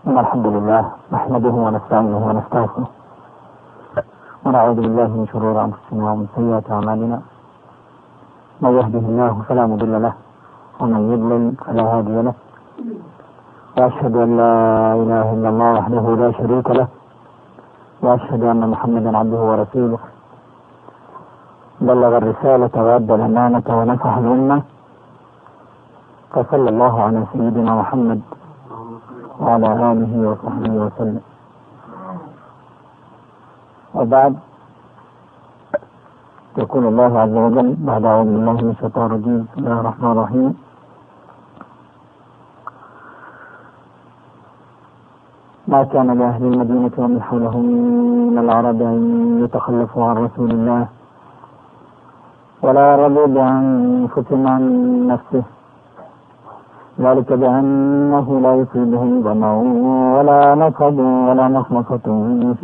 إن الحمد لله نحمده ونستعينه ونستغفره ونعوذ بالله من شرور أنفسنا ومن سيئات أعمالنا. من يهده الله فلا مضل له ومن يضلل فلا هادي له، وأشهد أن لا إله إلا الله وحده لا شريك له، وأشهد أن محمدا عبده ورسوله بلغ الرسالة وأدى الأمانة ونصح الأمة، فصلى الله على سيدنا محمد وعلى آله وصحبه وسلم. وبعد، يقول الله عز وجل بعد أعوذ بالله من الشيطان الرجيم: بسم الله الرحمن الرحيم. ما كان لأهل المدينة ومن حولهم من العرب أن يتخلفوا عن رسول الله ولا يرضوا بأنفسهم عن نفسه، ذلك بأنه لا يصيبهم ظمأ ولا نصب ولا مخمصة في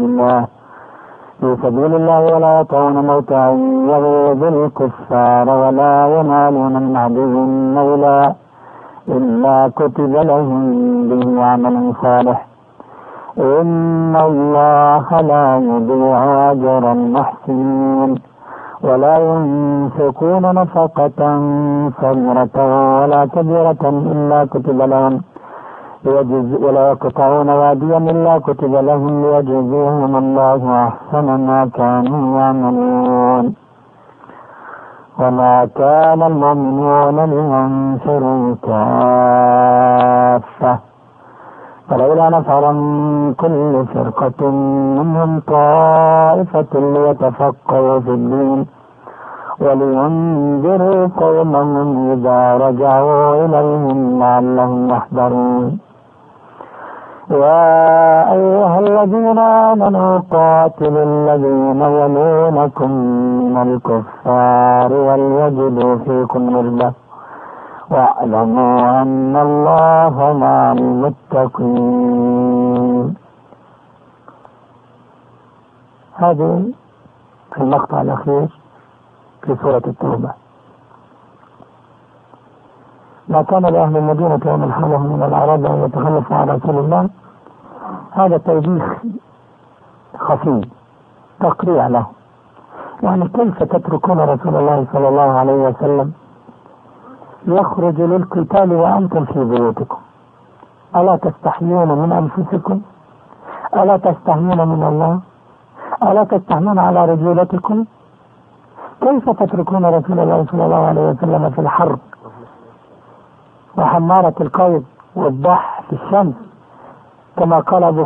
سبيل الله ولا يطعون موتا يغيظ الكفار ولا ينالون من عدو نولا إلا كتب لهم به عمل صالح إن الله لا يضيع أجر المحسنين ولا ينفقون نفقة صغيرة ولا كبيرة إلا كتب لهم ولا يقطعون واديا إلا كتب لهم ليجزيهم الله أحسن ما كانوا يعملون. وما كان المؤمنون لينفروا كافة فلولا نفر من كل فرقة منهم طائفة ليتفقهوا في الدين ولينذروا قومهم إذا رجعوا إليهم لعلهم يحذرون. يا أيها الذين آمنوا قاتلوا الذين يلونكم من الكفار وليجدوا فيكم غلظة واعلموا أن الله مع المتقين. هذه المقطع الأخير في سورة التوبة. ما كان لأهل المدينة ومن حولهم من الأعراب أن يتخلفوا عن رسول الله، هذا توبيخ خفي تقريع له، يعني كيف تتركون رسول الله صلى الله عليه وسلم يخرج للقتال وأنتم في بيوتكم؟ ألا تستحيون من أنفسكم؟ ألا تستحيون من الله؟ ألا تستحيون على رجولتكم؟ كيف تتركون رسول الله صلى الله عليه وسلم في الحر وحمارة القيظ والضح في الشمس، كما قال أبو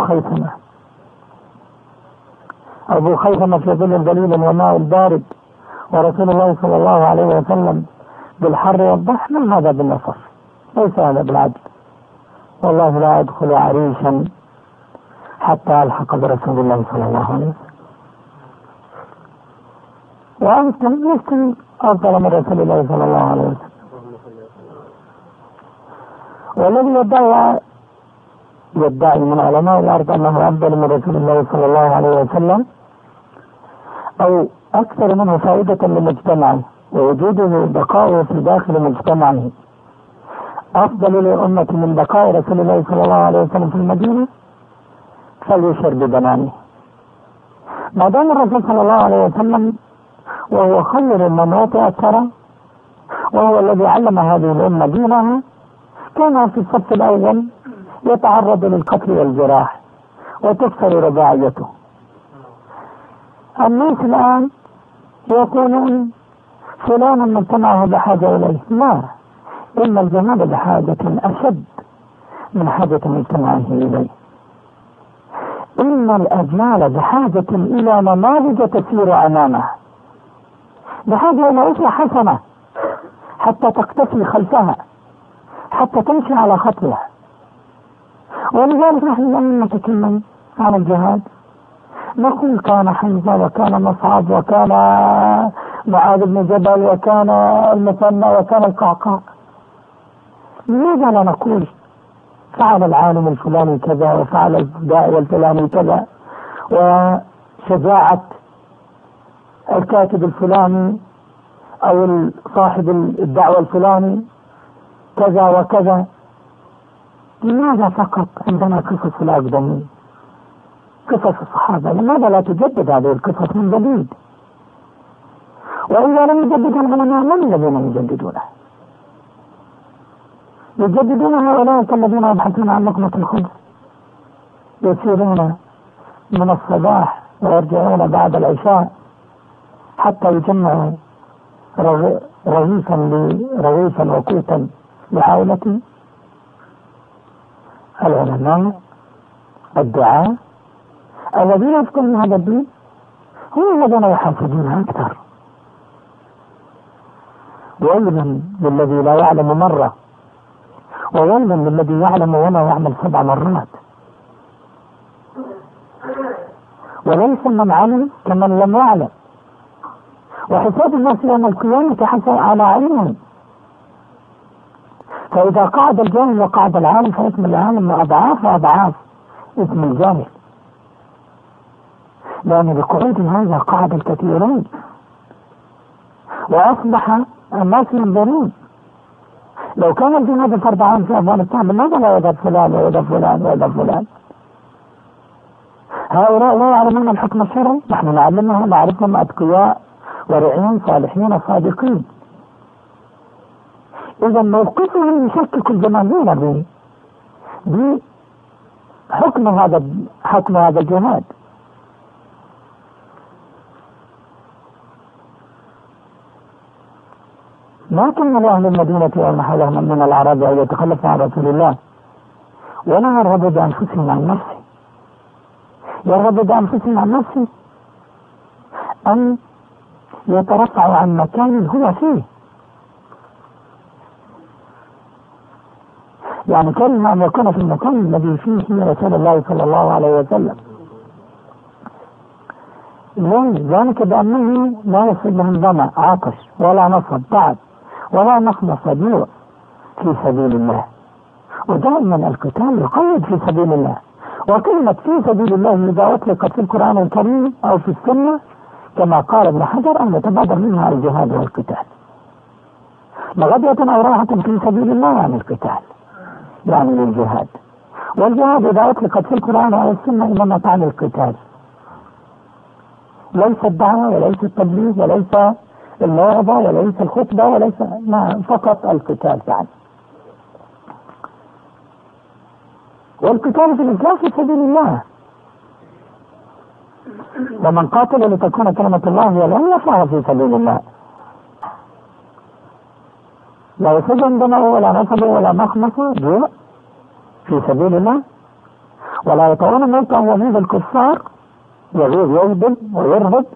خيثمة في ظل الجليل والماء البارد، ورسول الله صلى الله عليه وسلم بالحر والضح؟ ما هذا بالنصر، ليس هذا بالعدل. والله لا أدخل عريشا حتى ألحق برسول الله صلى الله عليه وسلم، وأنتم يستوي أفضل من رسول الله صلى الله عليه وسلم. والذي يدعي من علماء الأرض أنه أفضل من رسول الله صلى الله عليه وسلم أو أكثر منه فائدة لمجتمعه ووجوده بقائه في داخل مجتمعه أفضل للأمة من بقاء رسول الله صلى الله عليه وسلم في المدينة، فليشر ببنانه. ما دام الرسول صلى الله عليه وسلم وهو خير المناطق الترى، وهو الذي علم هذه الأمة دينها، كان في الصف الأول يتعرض للقتل والجراح وتكسر رباعيته. الناس الآن يقولون فلان مجتمعه بحاجة إليه. لا، إن الجمال بحاجة أشد من حاجة مجتمعه إليه. إن الأجيال بحاجة إلى نماذج تسير أمامها، بحاجة إلى أسوة حسنة حتى تقتفي خلفها، حتى تمشي على خطوها. ولذلك نحن لما نتكلم عن الجهاد نقول كان حمزة وكان مصعب وكان معاذ بن جبل وكان المثنى وكان القعقاع. لماذا لا نقول فعل العالم الفلاني كذا وفعل الداعي الفلاني كذا وشجاعة الكاتب الفلاني أو صاحب الدعوة الفلاني كذا وكذا؟ لماذا فقط عندنا قصص الأقدمين، قصص الصحابة؟ لماذا لا تجدد هذه القصص من جديد؟ وإذا لم يجدد العلماء من الذين يجددونها؟ يجددون هؤلاء الذين يبحثون عن لقمة الخبز، يسيرون من الصباح ويرجعون بعد العشاء حتى يجمعوا رغيفا وقوتا لعائلته. العلماء الدعاء الذين يذكرون هذا الدين هم الذين يحاسبون أكثر. ويل للذي لا يعلم مرة، وويل للذي يعلم ولا يعمل 7 مرات. وليس من علم كمن لم يعلم، وحساب الناس يوم القيامة حسب على علمهم. فإذا قعد الجاهل وقعد العالم فاسم العالم أضعاف وأضعاف اسم الجاهل، لأن بقعود هذا قعد الكثيرون وأصبح الناس ينظرون. لو كان الجهاد فرض عام في أفغانستان لماذا لا يذهب فلان ويذهب فلان ويذهب فلان؟ هؤلاء لا يعلمون الحكم الشرعي، نحن نعلمهم، نعرفهم أتقياء ورعين صالحين صادقين. إذا موقفهم يشكك الجماهير بحكم هذا الجهاد. ما كان لأهل المدينة وما حولهم من الأعراب أن يتخلفوا عن رسول الله، ولا يرغبوا بأنفسهم عن نفسه. يرغبوا بأنفسهم عن نفسه أن يترفعوا عن مكان هو فيه. يعني كلمة أن يكون في المكان الذي فيه رسول الله صلى الله عليه وسلم. ذلك بأنه لا يصيب لهم ظمأ عطش ولا نصب تعب ولا نخمص وجوع في سبيل الله. ودائما القتال يقيد في سبيل الله، وكلمة في سبيل الله إذا أطلقت في القرآن الكريم أو في السنة كما قال ابن حجر أن يتبادر منها الجهاد والقتال. مغدية أو راحة في سبيل الله عن القتال يعني للجهاد. والجهاد إذا أطلقت في القرآن أو السنة إنما تعني القتال، ليس الدعوة وليس التبليغ وليس الموعظة وليس الخطبة وليس فقط القتال يعني. والقتال في الإسلام في سبيل الله، ومن قاتل لتكون كلمة الله هي العليا فهو في سبيل الله. لا يسجن دمه ولا نصبه ولا مخمصه جوع في سبيل الله، ولا يطعون موتا وميز الكفار يغيظ يهدم ويرهب،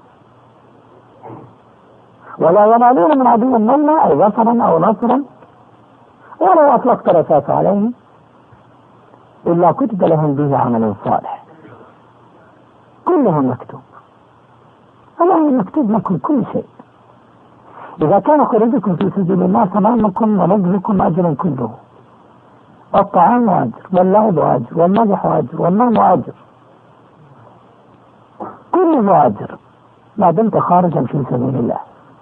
ولا ينالون من عدو منا أو ظفرا أو نصرا ولا أطلقت رصاص عليهم إلا كتب لهم به عمل صالح. كلهم مكتوب، الله مكتوب لكم كل شيء. إذا كان خروجكم في سبيل الله تمامكم ونجزكم أجر كله، الطعام أجر واللعب أجر والمدح أجر والنوم أجر، كله أجر ما دمت خارجا في سبيل الله.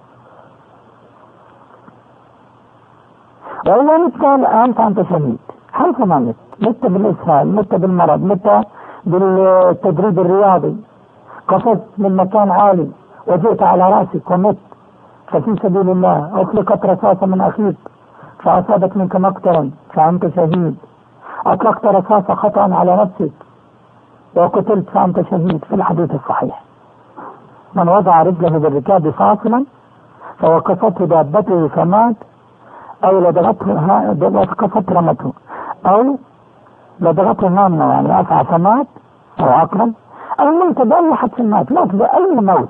وإذا مت الآن فأنت شهيد حيثما مت بالإسهال، مت بالمرض، مت بالتدريب الرياضي، قفزت من مكان عالي وجئت على رأسك ومت ففي سبيل الله، أطلقت رصاصة من أخيك فأصابت منك مقتلا فأنت شهيد، أطلقت رصاصة خطأ على نفسك وقتلت فأنت شهيد. في الحديث الصحيح من وضع رجله بالركاب فاصلا فوقفته دابته فمات، أو لدغته وقفت رمته، أو لدغته نامنا يعني أفعى فمات، أو عقرا، أو موت بأي حد مات، موت بأي موت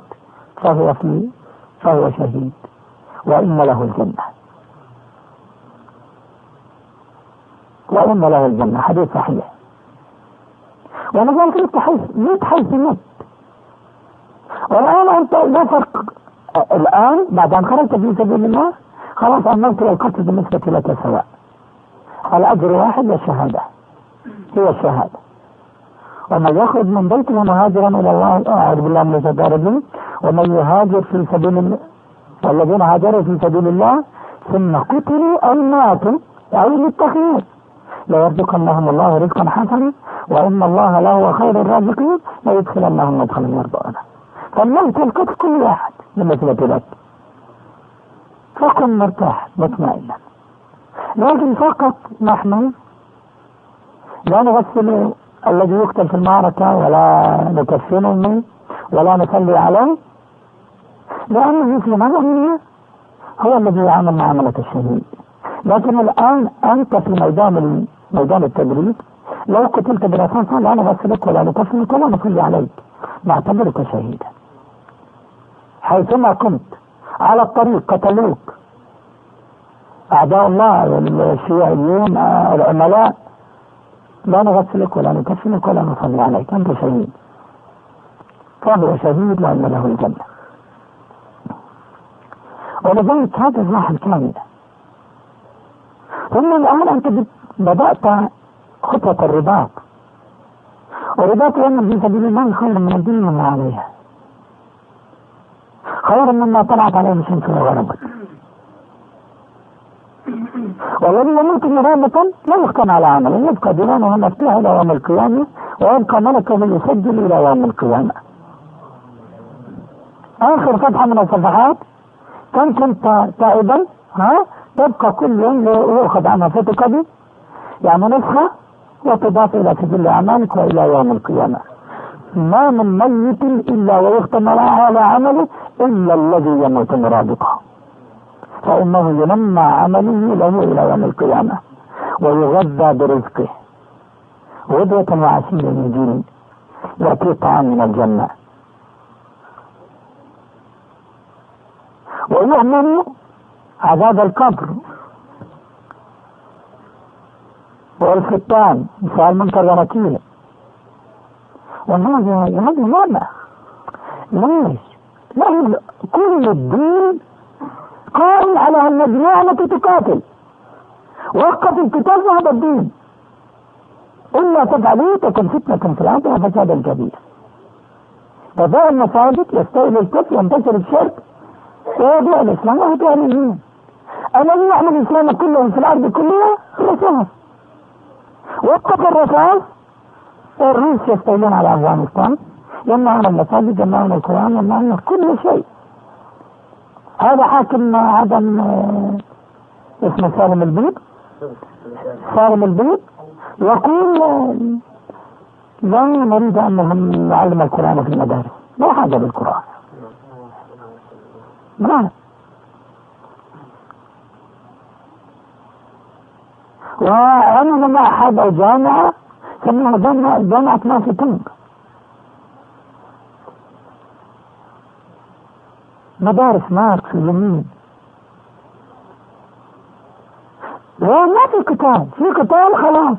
فهو شهيد وإن له الجنة، وإن له الجنة. حديث صحيح. ولذلك مت حيث مت. والآن أنت لا فرق، الآن بعد أن خرجت في سبيل الله خلاص الموت والقتل بالنسبة لك سواء، الأجر واحد والشهادة هي الشهادة. ومن يخرج من بيته مهاجرا إلى الله، أعوذ بالله من الشيطان الرجيم، ومن يهاجر في سبيل الله، والذين هاجروا في سبيل الله ثم قتلوا أو ماتوا أو للتخيير، ليرزقنهم الله رزقا حسنا وإن الله لهو خير الرازقين ليدخلنهم مدخلا يرضونه. فالله تلقت كل واحد بالنسبة لك، فكن مرتاح مطمئنا. لكن فقط نحن لا نغسل الذي يقتل في المعركة ولا نكفنه ولا نصلي عليه، لأنه في نظرنا هو الذي يعمل معاملة الشهيد. لكن الآن أنت في ميدان التدريب، لو قتلت بالرصاص لا نغسلك ولا نكفنك ولا نصلي عليك، نعتبرك شهيدا. حيثما كنت على الطريق قتلوك أعداء الله الشيوعيين العملاء، لا نغسلك ولا نكفنك ولا نصلي عليك، أنت شهيد. فهو شهيد لأن له الجنة. ولذلك هذا الراحة الكاملة. ثم الآن أنت بدأت خطوة الرباط، ورباط الأمر في سبيل الله خير من الدنيا وما عليها، خير مما طلعت عليه الشمس وغربت. والذي يموت مرابطا لا يختم على عمله، يبقى ديوانه مفتوح إلى يوم القيامة، ويبقى ملكه يسجل إلى يوم القيامة. آخر صفحة من الصفحات كنت تائبا تبقى كل يوم يؤخذ عنها فتكبي، يعني نسخة وتضاف إلى سجل أعمالك وإلى يوم القيامة. ما من ميت إلا ويختم على عمله إلا الذي يموت مرابطا، فإنه ينمى عمله له إلى يوم القيامة ويغذى برزقه غدوة وعشيا يجين، يأتي طعام من الجنة ويؤمن عذاب القبر والفتان سؤال منكر ونكير. وهذا نعمة. ليش؟ لأن كل الدين قائم على أن النعمة تقاتل، وقف القتال في هذا الدين، إلا تفعلوا تكن فتنة في الأرض وفساد كبير. فباع المساجد يستولي الكفر ينتشر الشرك ويضيع الإسلام ويضيع الدين. الذي يحمل الإسلام كله في الأرض كلها الرصاص. وقف الرصاص، الروس يستولون على أفغانستان، يمنعون المساجد، يمنعون القرآن، يمنعون كل شيء. هذا حاكم عدم اسمه سالم البيض يقول لا نريد أنهم نعلم القرآن في المدارس، لا حاجة بالقرآن. لا. وأنا لما أحد جامعة سميها جامعة ناسي تنك، مدارس ماركس اليمين، وما في قتال خلاص.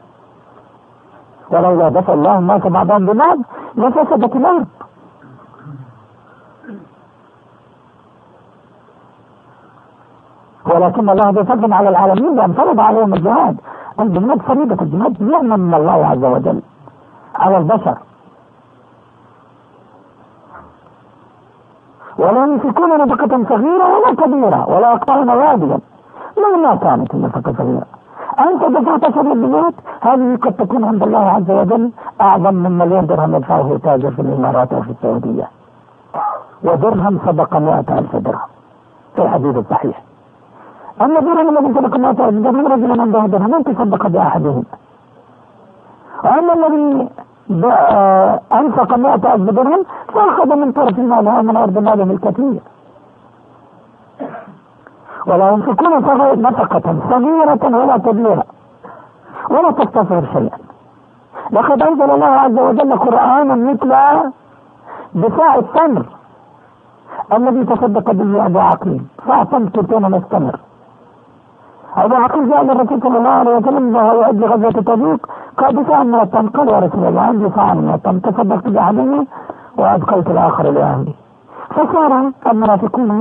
ولولا دفع الله الناس بعضهم ببعض لفسدت الأرض. ولكن الله بفضل على العالمين بأن فرض عليهم الجهاد. الجهاد فريضة، الجهاد نعمة من الله عز وجل على البشر. ولا يمسكون نفقة صغيرة ولا كبيرة ولا يقطعون واديا مهما كانت النفقة صغيرة. أنت دفعت شر البيوت، هذه قد تكون عند الله عز وجل أعظم من مليون درهم يدفعه تاجر في الإمارات أو في السعودية، ودرهم سبق 100,000 درهم في الحديث الصحيح. أما درهم الذي سبق 100,000 درهم رجل عنده درهم أن تصدق بأحدهم، وأما الذي أنفق 100,000 درهم فأخذ من طرف ماله من أرض ماله الكثير. ولا ينفقون نفقة صغيرة ولا كبيرة ولا تستصغر شيئا. لقد أنزل الله عز وجل قرآنا مثل بساع التمر الذي تصدق به أبو عقيل، ساع تمر كان مستمر. أبو عقيل جاء للرسول صلى الله عليه وسلم وهو يعد لغزوة تبوك، قال بساع من التمر، قال يا رسول الله عندي ساع من التمر تصدقت بأحدهم وأبقيت الآخر لأهلي. فصار المنافقون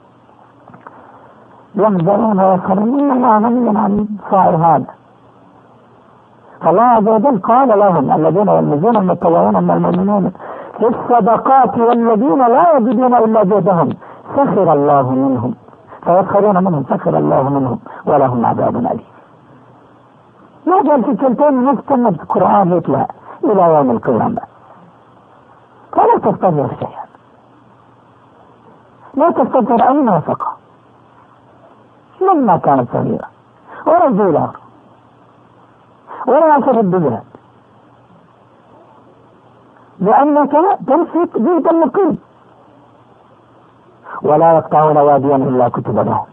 ينظرون ويسخرون إن الله غني عن صاع هذا. فالله عز وجل قال لهم الذين يلمزون المتطوعون من المؤمنين في الصدقات والذين لا يجدون إلا جهدهم سخر الله منهم فيسخرون منهم سخر الله منهم ولهم عذاب أليم. ما نجعل في كلتين نستمر في القرآن يطلع إلى يوم القيامة، فلا تستطيع شيئا، لا تستطيع أي نفقة لما كانت صغيرة ولا الدولار ولا عشر الدولار، لأنك تمسك بيت المقيم ولا يقطعون واديا إلا كتب لهم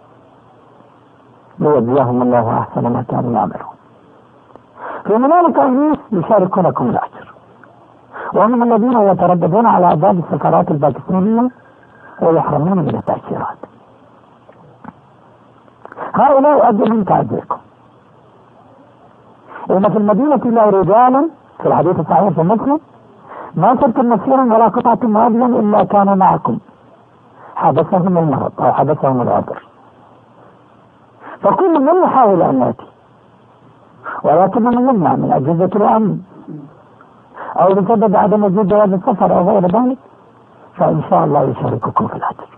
ليجزيهم الله أحسن ما كانوا يعملون. في ذلك الناس يشاركونكم الأجر، وهم الذين يترددون على أبواب السفارات الباكستانية ويحرمون من التأشيرات. هؤلاء أجرهم كأجركم. إن في المدينة لا رجالا في الحديث الصحيح في مسلم ما سرتم مسيرا ولا قطعة واديا إلا كانوا معكم حبسهم المرض أو حبسهم العذر، فكل من يحاول أن يأتي ولكن من يمنع من أجهزة الأمن أو بسبب عدم وجود جواز السفر أو غير ذلك فإن شاء الله يشارككم في الأجر.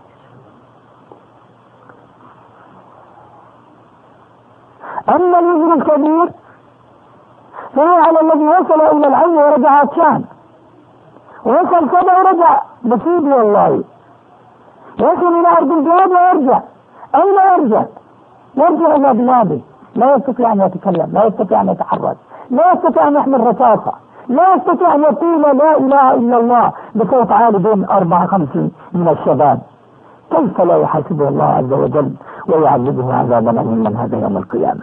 أما الوزن الكبير فهو على الذي وصل إلى العين ورجع عطشان، وصل كذا ورجع بسيط والله، يصل إلى أرض الجهاد ويرجع. أين يرجع؟ يرجع إلى بلاده، لا يستطيع أن يتكلم، لا يستطيع أن يتحرك، لا يستطيع أن يحمل رصاصة، لا يستطيع أن يقول لا إله إلا الله بصوت عالي بين 54 من الشباب. كيف لا يحاسبه الله عز وجل ويعذبه عذابا من هذا يوم القيامة؟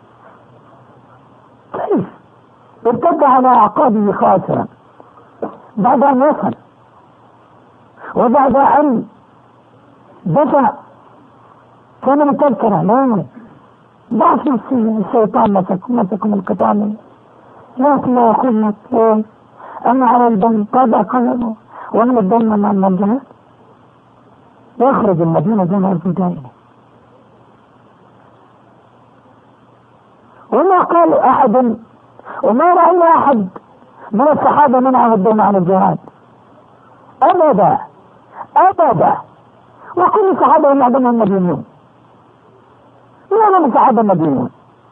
كيف؟ ارتد على أعقابه خاسرا بعد أن وصل وبعد أن دفع كان متذكرا لا ضعف نفسي الشيطان مسكم القطام لكن لا يقول لك أنا على الدم قد أقلبه وأنا الدم من المنجلات يخرج المدينة دون الفدائن. وما قال أحد وما رأينا أحد من الصحابة منعه الدم عن الجهاد أبدا أبدا، وكل الصحابة يعلمون مدينون، يعلم الصحابة المدينون.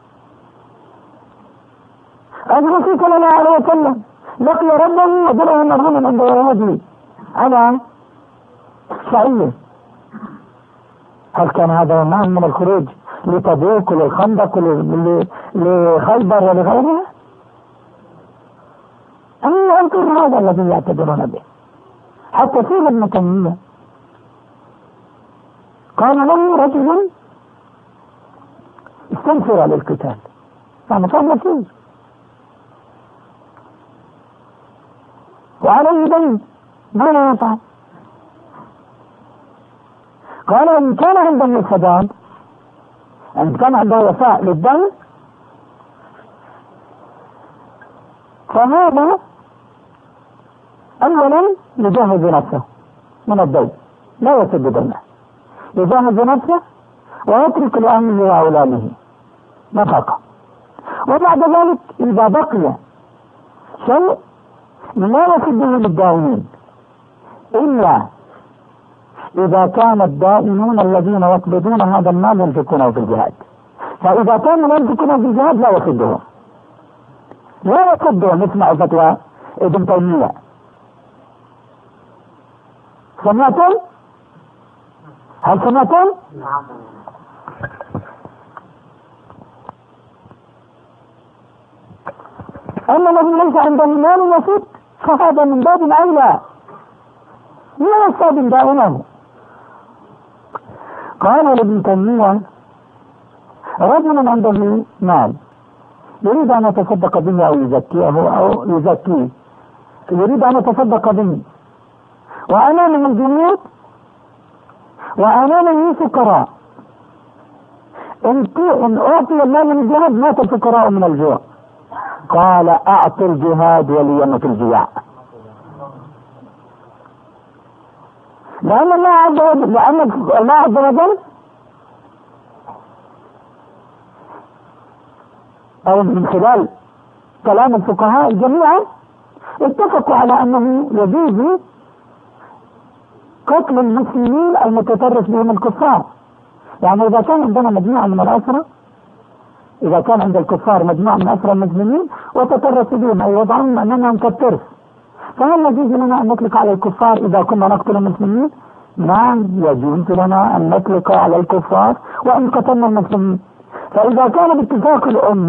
الرسول صلى الله عليه وسلم لقي ربه وجرى مرهما عند وهدي على شعير. هل كان هذا معهم من الخروج لتبوك وللخندق لخيبر ولغيرها؟ أم ينكر هذا الذي يعتبرون به؟ حتى في ابن تيمية قال له رجل استنفر للقتال فمقام فيه وعليه دين ما يطعم، قال إن كان عنده السداد إن كان عنده وفاء للدين فهذا أولا يجهز نفسه من الدين لا يسد دينه، يجهز نفسه ويترك لأهله وأولاده نفقة، وبعد ذلك إذا بقي شيء لا يسده للدائمين إلا إذا كان الدائمون الذين يقبضون هذا المال ينفقونه في الجهاد، فإذا كانوا ينفقونه في الجهاد لا يسدهم لا يسدهم. اسمعوا فتوى ابن تيمية، سمعتم؟ هل سمعتم؟ أما الذي ليس عنده مال يسد فهذا من باب أولى لا يستخدم دائمه. قال ابن تيمية رجل عنده مال يريد أن يتصدق به أو يزكيه أو يزكيه، يريد أن يتصدق به وأمامه الجنود وأمامه فقراء، إن أعطي المال من الجهاد مات الفقراء من الجوع، قال أعطي الجهاد وليمة الجياع، لأن الله عز وجل أو من خلال كلام الفقهاء جميعا اتفقوا على أنه يجوز قتل المسلمين المتطرف بهم الكفار. يعني إذا كان عندنا مجموعة من الأسرى إذا كان عند الكفار مجموعة من أسرى المسلمين وتترسوا بهم أو يضعون أننا كالترس، فهل يجوز لنا أن نطلق على الكفار إذا كنا نقتل المسلمين؟ نعم يجوز لنا أن نطلق على الكفار وإن قتلنا المسلمين. فإذا كان باتفاق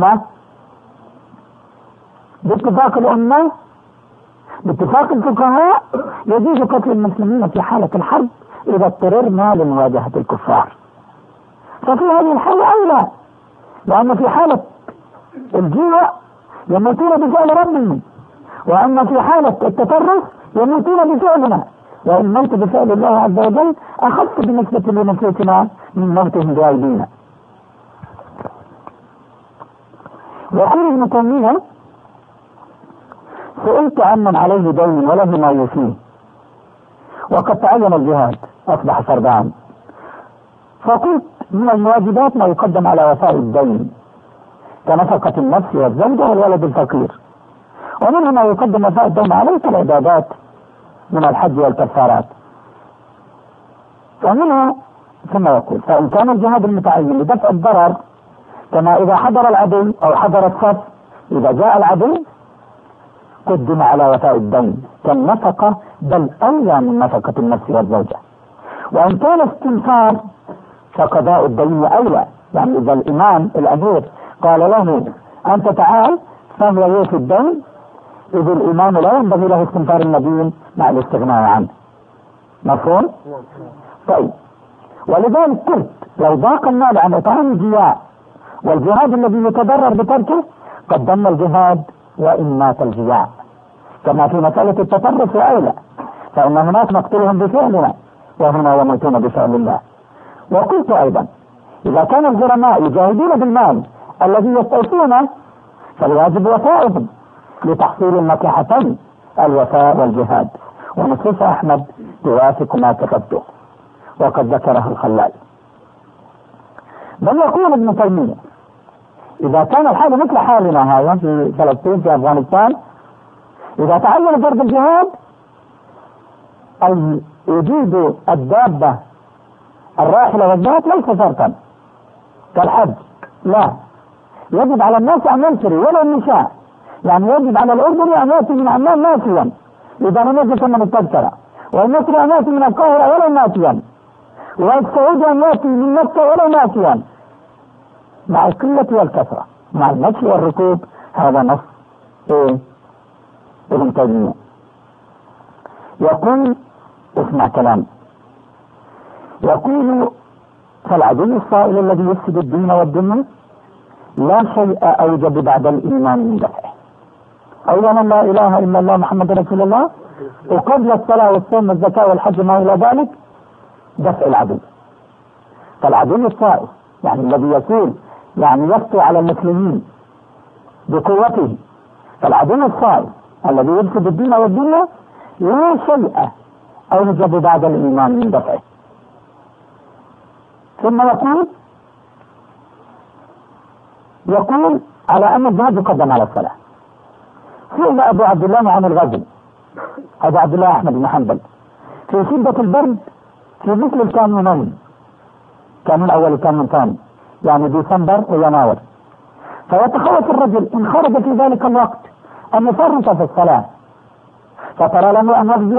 باتفاق الفقهاء يجوز قتل المسلمين في حالة الحرب إذا اضطررنا لمواجهة الكفار، ففي هذه الحالة أولى، لأن في حالة الجوع يموتون بفعل ربهم، وأما في حالة التطرف يموتون بفعلنا، والموت بفعل الله عز وجل أخف بالنسبة لنفوسنا من موتهم بأيدينا. يقول ابن تيمية: سئلت عمن عليه دين وله ما يوفيه وقد تعين الجهاد أصبح فرضا، فقلت: من الواجبات ما يقدم على وفاء الدين كنفقة النفس والزوجة والولد الفقير، ومنها ما يقدم وفاء الدين عليه كالعبادات من الحج والكفارات، ومنها ثم يقول: فإن كان الجهاد المتعين لدفع الضرر كما إذا حضر العدو أو حضر الصف، إذا جاء العدو قدم على وفاء الدين كالنفقة، بل أولى من نفقة النفس والزوجة. وإن كان استنفار فقضاء الدين أولى، يعني إذا الإمام الأمير قال له أنت تعال فهو يوفي الدين، إذ الإمام لا ينبغي له استنفار المدين مع الاستغناء عنه. مفهوم؟ طيب، ولذلك قلت: لو ضاق المال عن إطعام الجياع والجهاد الذي يتضرر بتركه قدمنا الجهاد وإن مات الجياع، كما في مسألة التطرف وأولى، فإن هناك نقتلهم بفعلنا وهنا يموتون بفعل الله. وقلت أيضا: إذا كان الجرماء يجاهدون بالمال الذي يستوفونه فالواجب وفائهم لتحصيل المصلحتين الوفاء والجهاد. ونصوص أحمد توافق ما كتبته وقد ذكره الخلال. بل يقول ابن تيمية: إذا كان الحال مثل حالنا هذا في فلسطين في أفغانستان، إذا تعين فرض الجهاد أي وجود الدابة الراحلة والذات ليس شرطا كالحج، لا، يجب على الناس أن ينشروا ولا النساء، يعني يجب على الأردن أن يأتي من عمان ناسيا إذا لم يجد ثمن التذكرة، والمصري أن يأتي من القاهرة ولا ناسيا، والسعودي أن يأتي من مكة ولا ناسيا، مع القلة والكثرة، مع المشي والركوب. هذا نص ابن تيمية. يقول: اسمع كلام، يقول: فالعدو الصائل الذي يفسد الدين والدنيا لا شيء أوجب بعد الإيمان من دفعه. أولا لا إله إلا الله محمد رسول الله، وقبل الصلاة والصوم والزكاة والحج ما إلى ذلك دفع العدو. فالعدو الصائل يعني الذي يكون يعني يفتو على المسلمين بقوته، فالعدو الصائل الذي يفسد الدين والدنيا لا شيء أوجب بعد الإيمان من دفعه. ثم يقول على أن الجهاد يقدم على الصلاة. سئل أبو عبد الله عن الغزو، أبو عبد الله أحمد بن حنبل، في شدة البرد في مثل الكانونين، كانون أول وكانون ثاني، يعني ديسمبر ويناير، فيتخوف الرجل إن خرج في ذلك الوقت أن يفرط في الصلاة، فترى له أن يغزو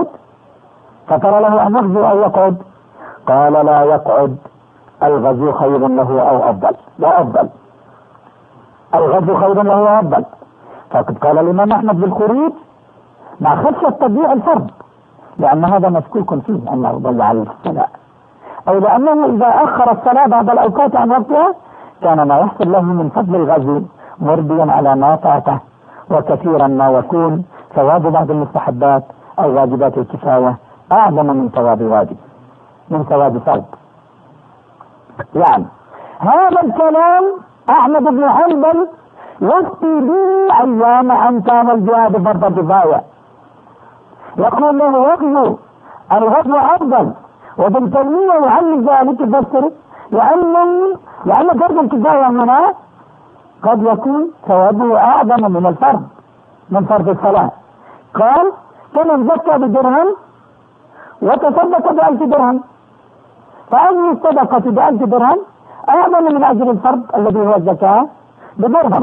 أو يقعد، قال: لا يقعد، الغزو خير له أو أفضل، لا أفضل، الغزو خير له وأفضل. فقد قال الإمام أحمد بالخروج مع خشية تضييع الفرض، لأن هذا مشكوك فيه أنه ضيع الصلاة، أو لأنه إذا أخر الصلاة بعد الأوقات عن وقتها كان ما يحصل له من فضل الغزو مرضيا على ما فاته، وكثيرا ما يكون ثواب بعض المستحبات أو واجبات الكفاية أعظم من ثواب فرض. يعني هذا الكلام أحمد بن حنبل يفتي به أيام أن كان الجهاد فرض كفاية، يقول له الغزو أفضل، وابن تيمية يعلق ذلك يفسر لأن فرض الكفاية هنا قد يكون ثوابه أعظم من فرض الصلاة. قال: كمن زكى بدرهم وتصدق ب1000 درهم، فأي الصدقة ب1000 درهم أعظم من أجر الفرد الذي هو الزكاة بدرهم.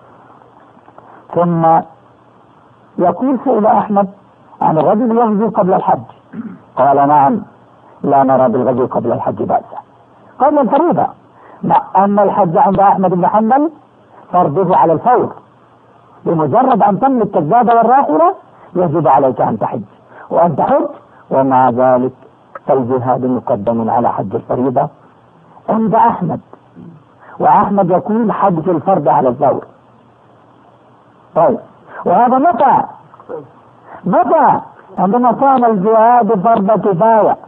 ثم يقول سئل أحمد عن الرجل يغزو قبل الحج، قال نعم لا نرى بالغزو قبل الحج بأسا. قبل الفريضة، مع أن الحج عند أحمد بن حنبل فرضه على الفور، بمجرد أن تملك الزاد والراحلة يجب عليك أن تحج وأن تحج، ومع ذلك فالجهاد مقدم على حج الفريضة عند أحمد، وأحمد يقول حج الفرد على الفور. طيب، وهذا متى عندما كان الجهاد فرض كفاية.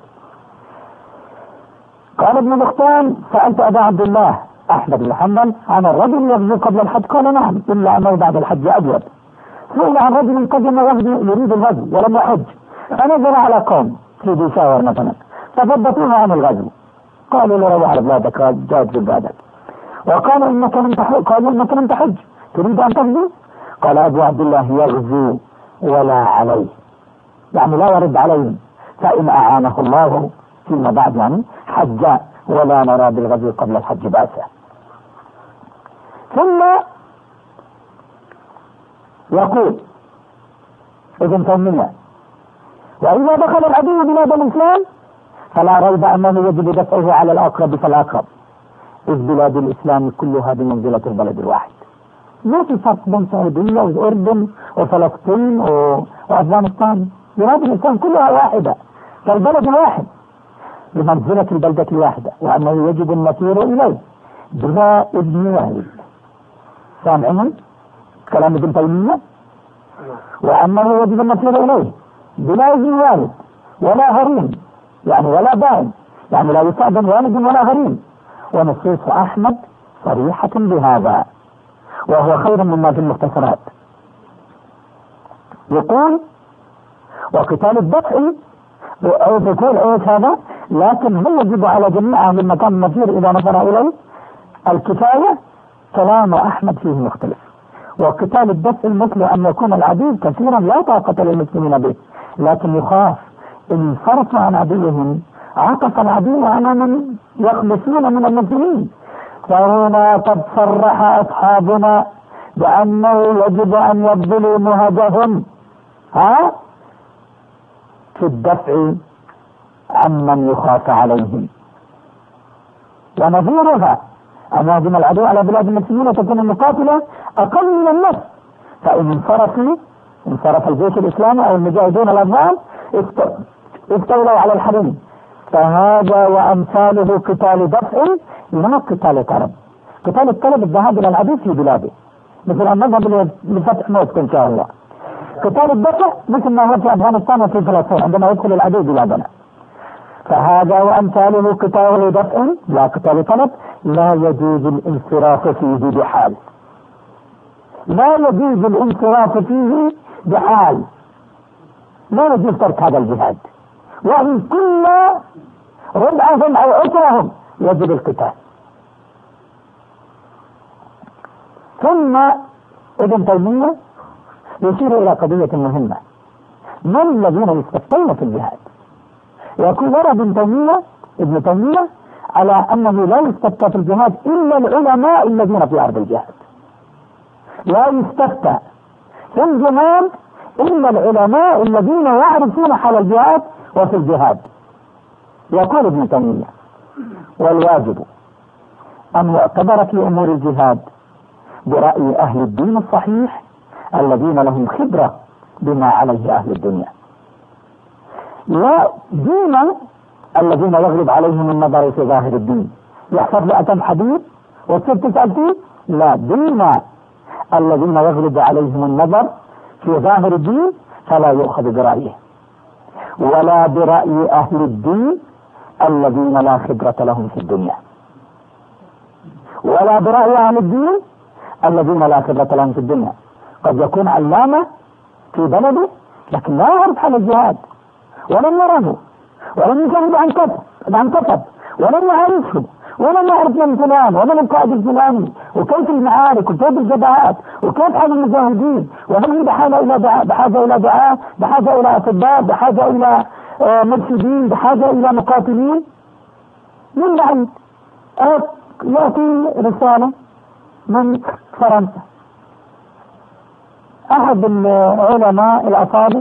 قال ابن بختان سألت أبا عبد الله أحمد بن حنبل عن الرجل يغزو قبل الحج، قال نعم إلا أنه بعد الحج أجود. سئل عن رجل قدم يريد الغزو ولم يحج، فنزل على قوم في بيشاور مثلا فثبتوه عن الغزو، قالوا له روح على بلادك جاءت في بلادك، وقالوا إنك لم تحج تريد أن تغزو؟ قال أبو عبد الله يغزو ولا عليه، يعني لا يرد عليهم، فإن أعانه الله فيما بعد يعني حج ولا نرى بالغزو قبل الحج بأسا. ثم يقول ابن تيمية وإذا دخل العدو بلاد الإسلام فلا ريب أنه يجب دفعه على الأقرب فالأقرب، إذ بلاد الإسلام كلها بمنزلة البلد الواحد، ما في فرق بين السعودية والأردن وفلسطين وأفغانستان، بلاد الإسلام كلها واحدة كالبلد الواحد بمنزلة البلدة الواحدة، وأنه يجب المسير إليه بلا إذن والد. سامعين كلام ابن تيمية؟ وأنه يجب المسير إليه بلا إذن والد ولا غريم، يعني ولا باين، يعني لا يستأذن والد ولا غريم. ونصوص أحمد صريحة بهذا، وهو خير مما في المختصرات. يقول وقتال الدفع أو بقول ايش هذا، لكن هل يجب على جميع أهل المكان المسير إذا نظر إليه الكفاية؟ كلام أحمد فيه مختلف. وقتال الدفع مثل أن يكون العدو كثيرا لا طاقة للمسلمين به، لكن يخاف إن انصرفوا عن عدوهم عطف العدو على من يخلصون من المسلمين. فهنا قد صرح أصحابنا بأنه يجب أن يبذلوا مهجهم في الدفع عمن يخاف عليهم. ونظيرها أن يهجم العدو على بلاد المسلمين وتكون المقاتلة أقل من النصف، فإن انصرف الجيش الإسلامي أو المجاهدون الأفغان استولوا على الحريم. فهذا وأمثاله قتال دفع لا قتال طلب. قتال الطلب الذهاب إلى العدو في بلاده، مثل أن نذهب لفتح موسكو إن شاء الله. قتال الدفع مثل ما هو في أفغانستان وفي فلسطين عندما يدخل العدو بلادنا. فهذا وأمثاله قتال دفع لا قتال طلب، لا يجوز الانصراف فيه بحال، لا يجوز الانصراف فيه بحال، لا يجوز ترك هذا الجهاد، وإن كل ربعهم أو عشرهم يجب القتال. ثم ابن تيمية يشير إلى قضية مهمة، من الذين يستفتون في الجهاد؟ يقول يرى ابن تيمية على أنه لا يستفتى في الجهاد إلا العلماء الذين في أرض الجهاد، لا يستفتى في الجهاد إلا العلماء الذين يعرفون حال الجهاد وفي الجهاد. يقول ابن تيمية والواجب أن يعتبر في أمور الجهاد برأي أهل الدين الصحيح الذين لهم خبرة بما عليه أهل الدنيا، لا دين الذين يغلب عليهم النظر في ظاهر الدين، يحفظ لأتم حديث وتصير تسأل فيه، لا دين الذين يغلب عليهم النظر في ظاهر الدين فلا يؤخذ برأيه، ولا برأي أهل الدين الذين لا خبرة لهم في الدنيا، ولا برأي أهل الدين الذين لا خبرة لهم في الدنيا. قد يكون علامة في بلده لكن لا يعرف حال الجهاد، ولم يره، ولم يشاهد عن كتب، ولم يعرفه، ولم يعرف من فلان ومن القائد الفلاني، وكيف المعارك وكيف الجبهات وكيف حال المجاهدين، وهل بحاجة إلى دعاء، بحاجة إلى أطباء، بحاجة إلى مرشدين، بحاجة إلى مقاتلين. من بعيد يأتي رسالة من فرنسا، أحد العلماء الأفاضل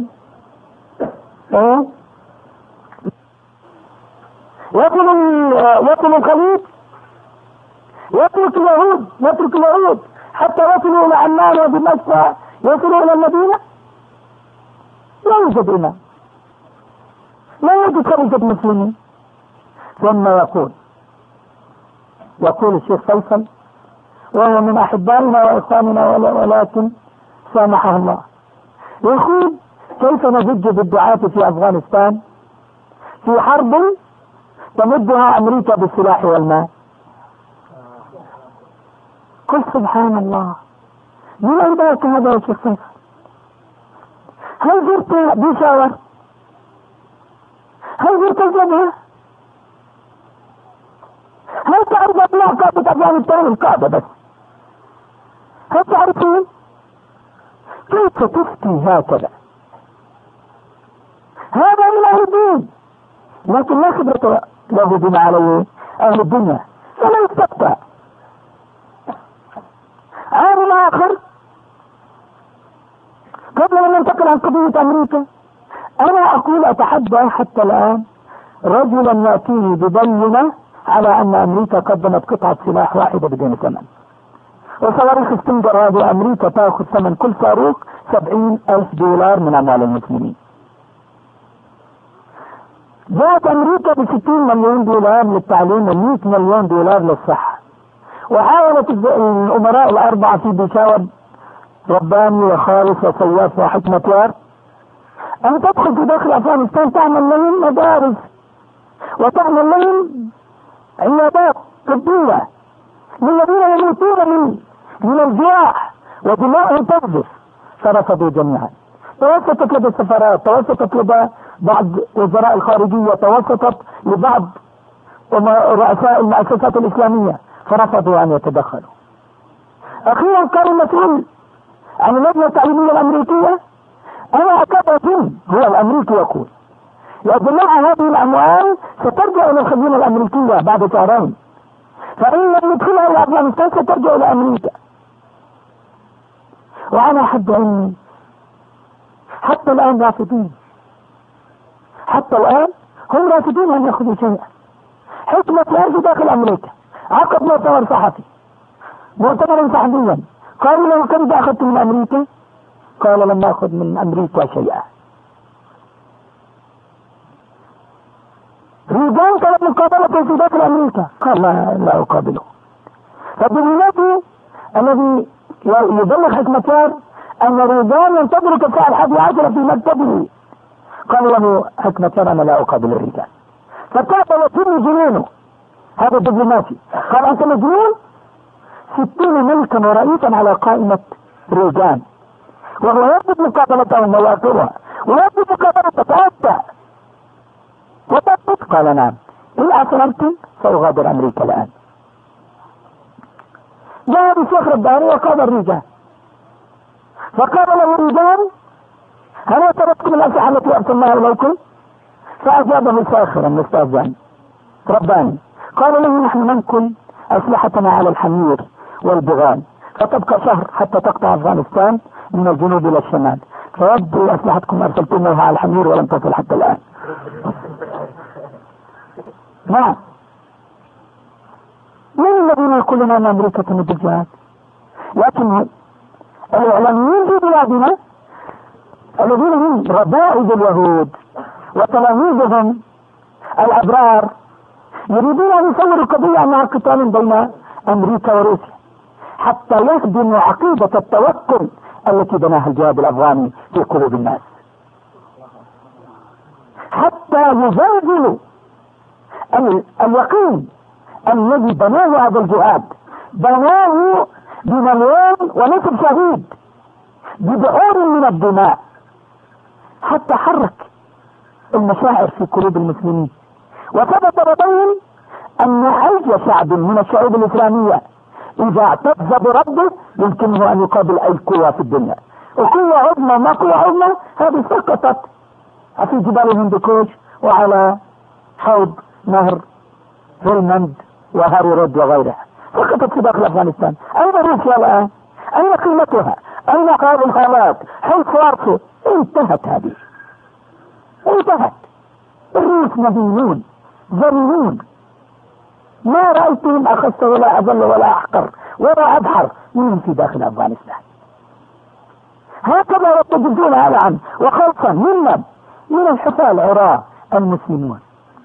يقول الخليج يترك اليهود حتى يصلوا إلى عمان ودمشق، يصلوا إلى المدينة. لا يوجد إمام، لا يوجد خليفة مسلمين. ثم يقول الشيخ فيصل وهو من أحبائنا وإخواننا ولكن سامحه الله، يقول: كيف نزج بالدعاة في أفغانستان في حرب تمدها أمريكا بالسلاح والماء؟ قل سبحان الله، من أين ذاك هذا يا شيخ فيصل؟ هل زرت بيشاور؟ هل زرت الجبهة؟ هل تعرف الله كعبة أفغانستان؟ الكعبة بس، هل تعرفين؟ كيف تفتي هكذا؟ هذا من أهل الدين، لكن لا خبرة له بما عليه أهل الدنيا، فلا يستفتى. عامل آخر قبل أن ننتقل عن قضية أمريكا، أنا أقول أتحدى حتى الآن رجلا يأتيني ببينة على أن أمريكا قدمت قطعة سلاح واحدة بدون ثمن، وصواريخ استنجر هذه أمريكا تأخذ ثمن كل صاروخ 70,000 دولار من أموال المسلمين. جاءت أمريكا ب60 مليون دولار للتعليم و100 مليون دولار للصحة، وحاولت الأمراء الأربعة في بيشاور، رباني وخالص وسياف وحكمة يار، أن تدخل في داخل أفغانستان تعمل لهم مدارس وتعمل لهم عيادات طبية للذين يموتون من الجوع ودماءهم تنزف، فرفضوا جميعا. توسطت لدى السفارات، توسطت لدى بعض وزراء الخارجية، توسطت لبعض رؤساء المؤسسات الإسلامية، فرفضوا أن يتدخلوا. أخيرا قال المسؤول عن اللجنة التعليمية الأمريكية: أنا أكاد أظن، هو الأمريكي يقول، يا جماعة هذه الأموال سترجع إلى الخزينة الأمريكية بعد شهرين، فإن لم ندخلها إلى أفغانستان سترجع إلى أمريكا. وأنا حد علمي حتى الآن رافضين، حتى الآن هم رافضين أن يأخذوا شيئا. حكمة يأتي داخل أمريكا، عقد مؤتمر صحفي، مؤتمرا صحفيا، قالوا له: كم أخذت من أمريكا؟ قال: لم أخذ من أمريكا شيئا. ريغان طلب مقابلة في داخل أمريكا، قال: لا أقابله. فبالنسبة الذي يبلغ حكمة يار أن ريغان ينتظر كفاء 11 في مكتبه، قال له حكمة يار: أنا لا أقابل ريغان. فكاد يتم جنونه هذا الدبلوماسي، قال: أنت مجنون؟ 60 ملكا ورئيسا على قائمة ريغان، وهو يجب مقابلتهم ويأثرها ويجب مقابلتك أنت وتثبت. قال: نعم، إن أصررت سأغادر أمريكا الآن. جاء بشيخ رباني وقابل ريغان، فقال له ريغان: هل اعترفتم الأسلحة التي أرسلناها إليكم؟ فأجابه ساخرا مستهزئا رباني، قال له: نحن ننقل أسلحتنا على الحمير والبغال، فتبقى شهر حتى تقطع أفغانستان من الجنوب إلى الشمال، فيبدو أسلحتكم أرسلتموها على الحمير ولم تصل حتى الآن. نعم، من الذين يقولون أن أمريكا تمد الجهاد؟ لكن الإعلاميين في بلادنا الذين هم ربائد اليهود وتلاميذهم الأبرار يريدون أن يصوروا القضية أنها قتال بين أمريكا وروسيا حتى يهدموا عقيدة التوكل التي بناها الجهاد الأفغاني في قلوب الناس، حتى يزلزلوا اليقين الذي بناه هذا الجهاد، بناه ب1.5 شهيد ببحور من الدماء، حتى حرك المشاعر في قلوب المسلمين. وثبت وبين أن أي شعب من الشعوب الإسلامية إذا اعتز بربه يمكنه أن يقابل أي قوة في الدنيا، وقوة عظمى ما قوة عظمى هذه سقطت في جبال الهندوكوش وعلى حوض نهر هولمند وهاري رود وغيرها. سقطت في داخل افغانستان. اين روسيا الان؟ اين قيمتها؟ اين هذه الحالات؟ حيث وارسو انتهت هذه، انتهت. الروس مدينون ذليلون، ما رأيتهم أخذت ولا أذل ولا أحقر ولا أبحر منهم في داخل أفغانستان. هكذا يتجدون هذا عنه، وخلصا ممن من الحفاة العراة المسلمون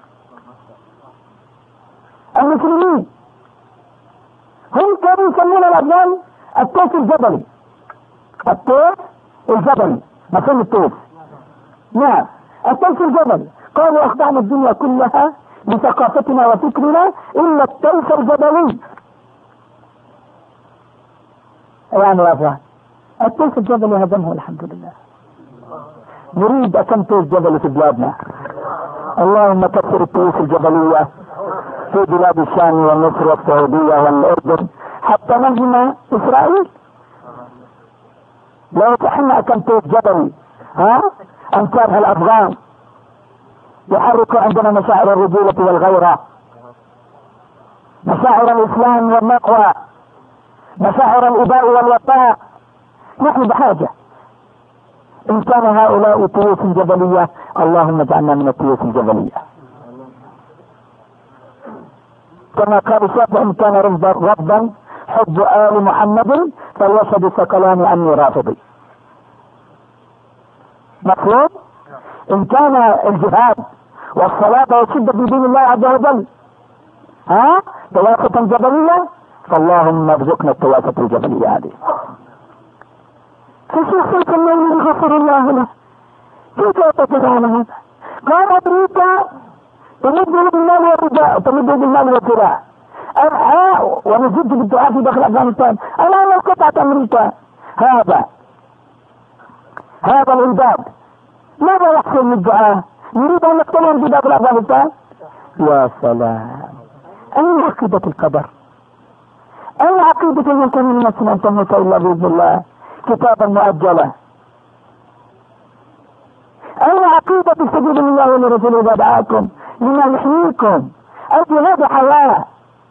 المسلمين. هم كانوا يسمون الأفغان التوس الجبلي، التوس الجبلي، مثل التوس. نعم، التوس الجبلي. قالوا أخضعنا الدنيا كلها بثقافتنا وفكرنا إلا التوس الجبلي. يعني يا أخوان التوس الجبلي هدمه الحمد لله. نريد كم توس جبلي في بلادنا. اللهم كثر التوس الجبلية في بلاد الشام والمصر والسعودية والأردن حتى نهزم إسرائيل. لو احنا كم توس جبلي أمثال الأفغان يحرك عندنا مشاعر الرجولة والغيرة، مشاعر الإسلام والنقوى، مشاعر الإباء والوفاء. نحن بحاجة. إن كان هؤلاء طيوس جبلية اللهم اجعلنا من الطيوس الجبلية. كما قال الشافعي إن كان رفضا حب آل محمد فليشهد الثقلان أني رافضي. مفهوم؟ إن كان الجهاد والصلاة والشدة في دين الله عز وجل تواسة جبلية فاللهم ارزقنا التواسة الجبلية هذه. فشيخ الليل غفر الله له كيف يعتقد على هذا؟ قال أمريكا تمد بالمال والزراعة ونزد بالدعاء في داخل أفغانستان. الآن لو قطعت أمريكا هذا الإمداد ماذا يحصل من الدعاء؟ نريد أن نقتلهم في داخل أفغانستان. يا سلام، أين عقيدة القدر؟ أين عقيدة أن يكون الناس أن تموت إلا بإذن الله كتابا مؤجلا؟ أين عقيدة استجيب لله ولرسوله إذا دعاكم لما يحييكم؟ الجهاد حياة.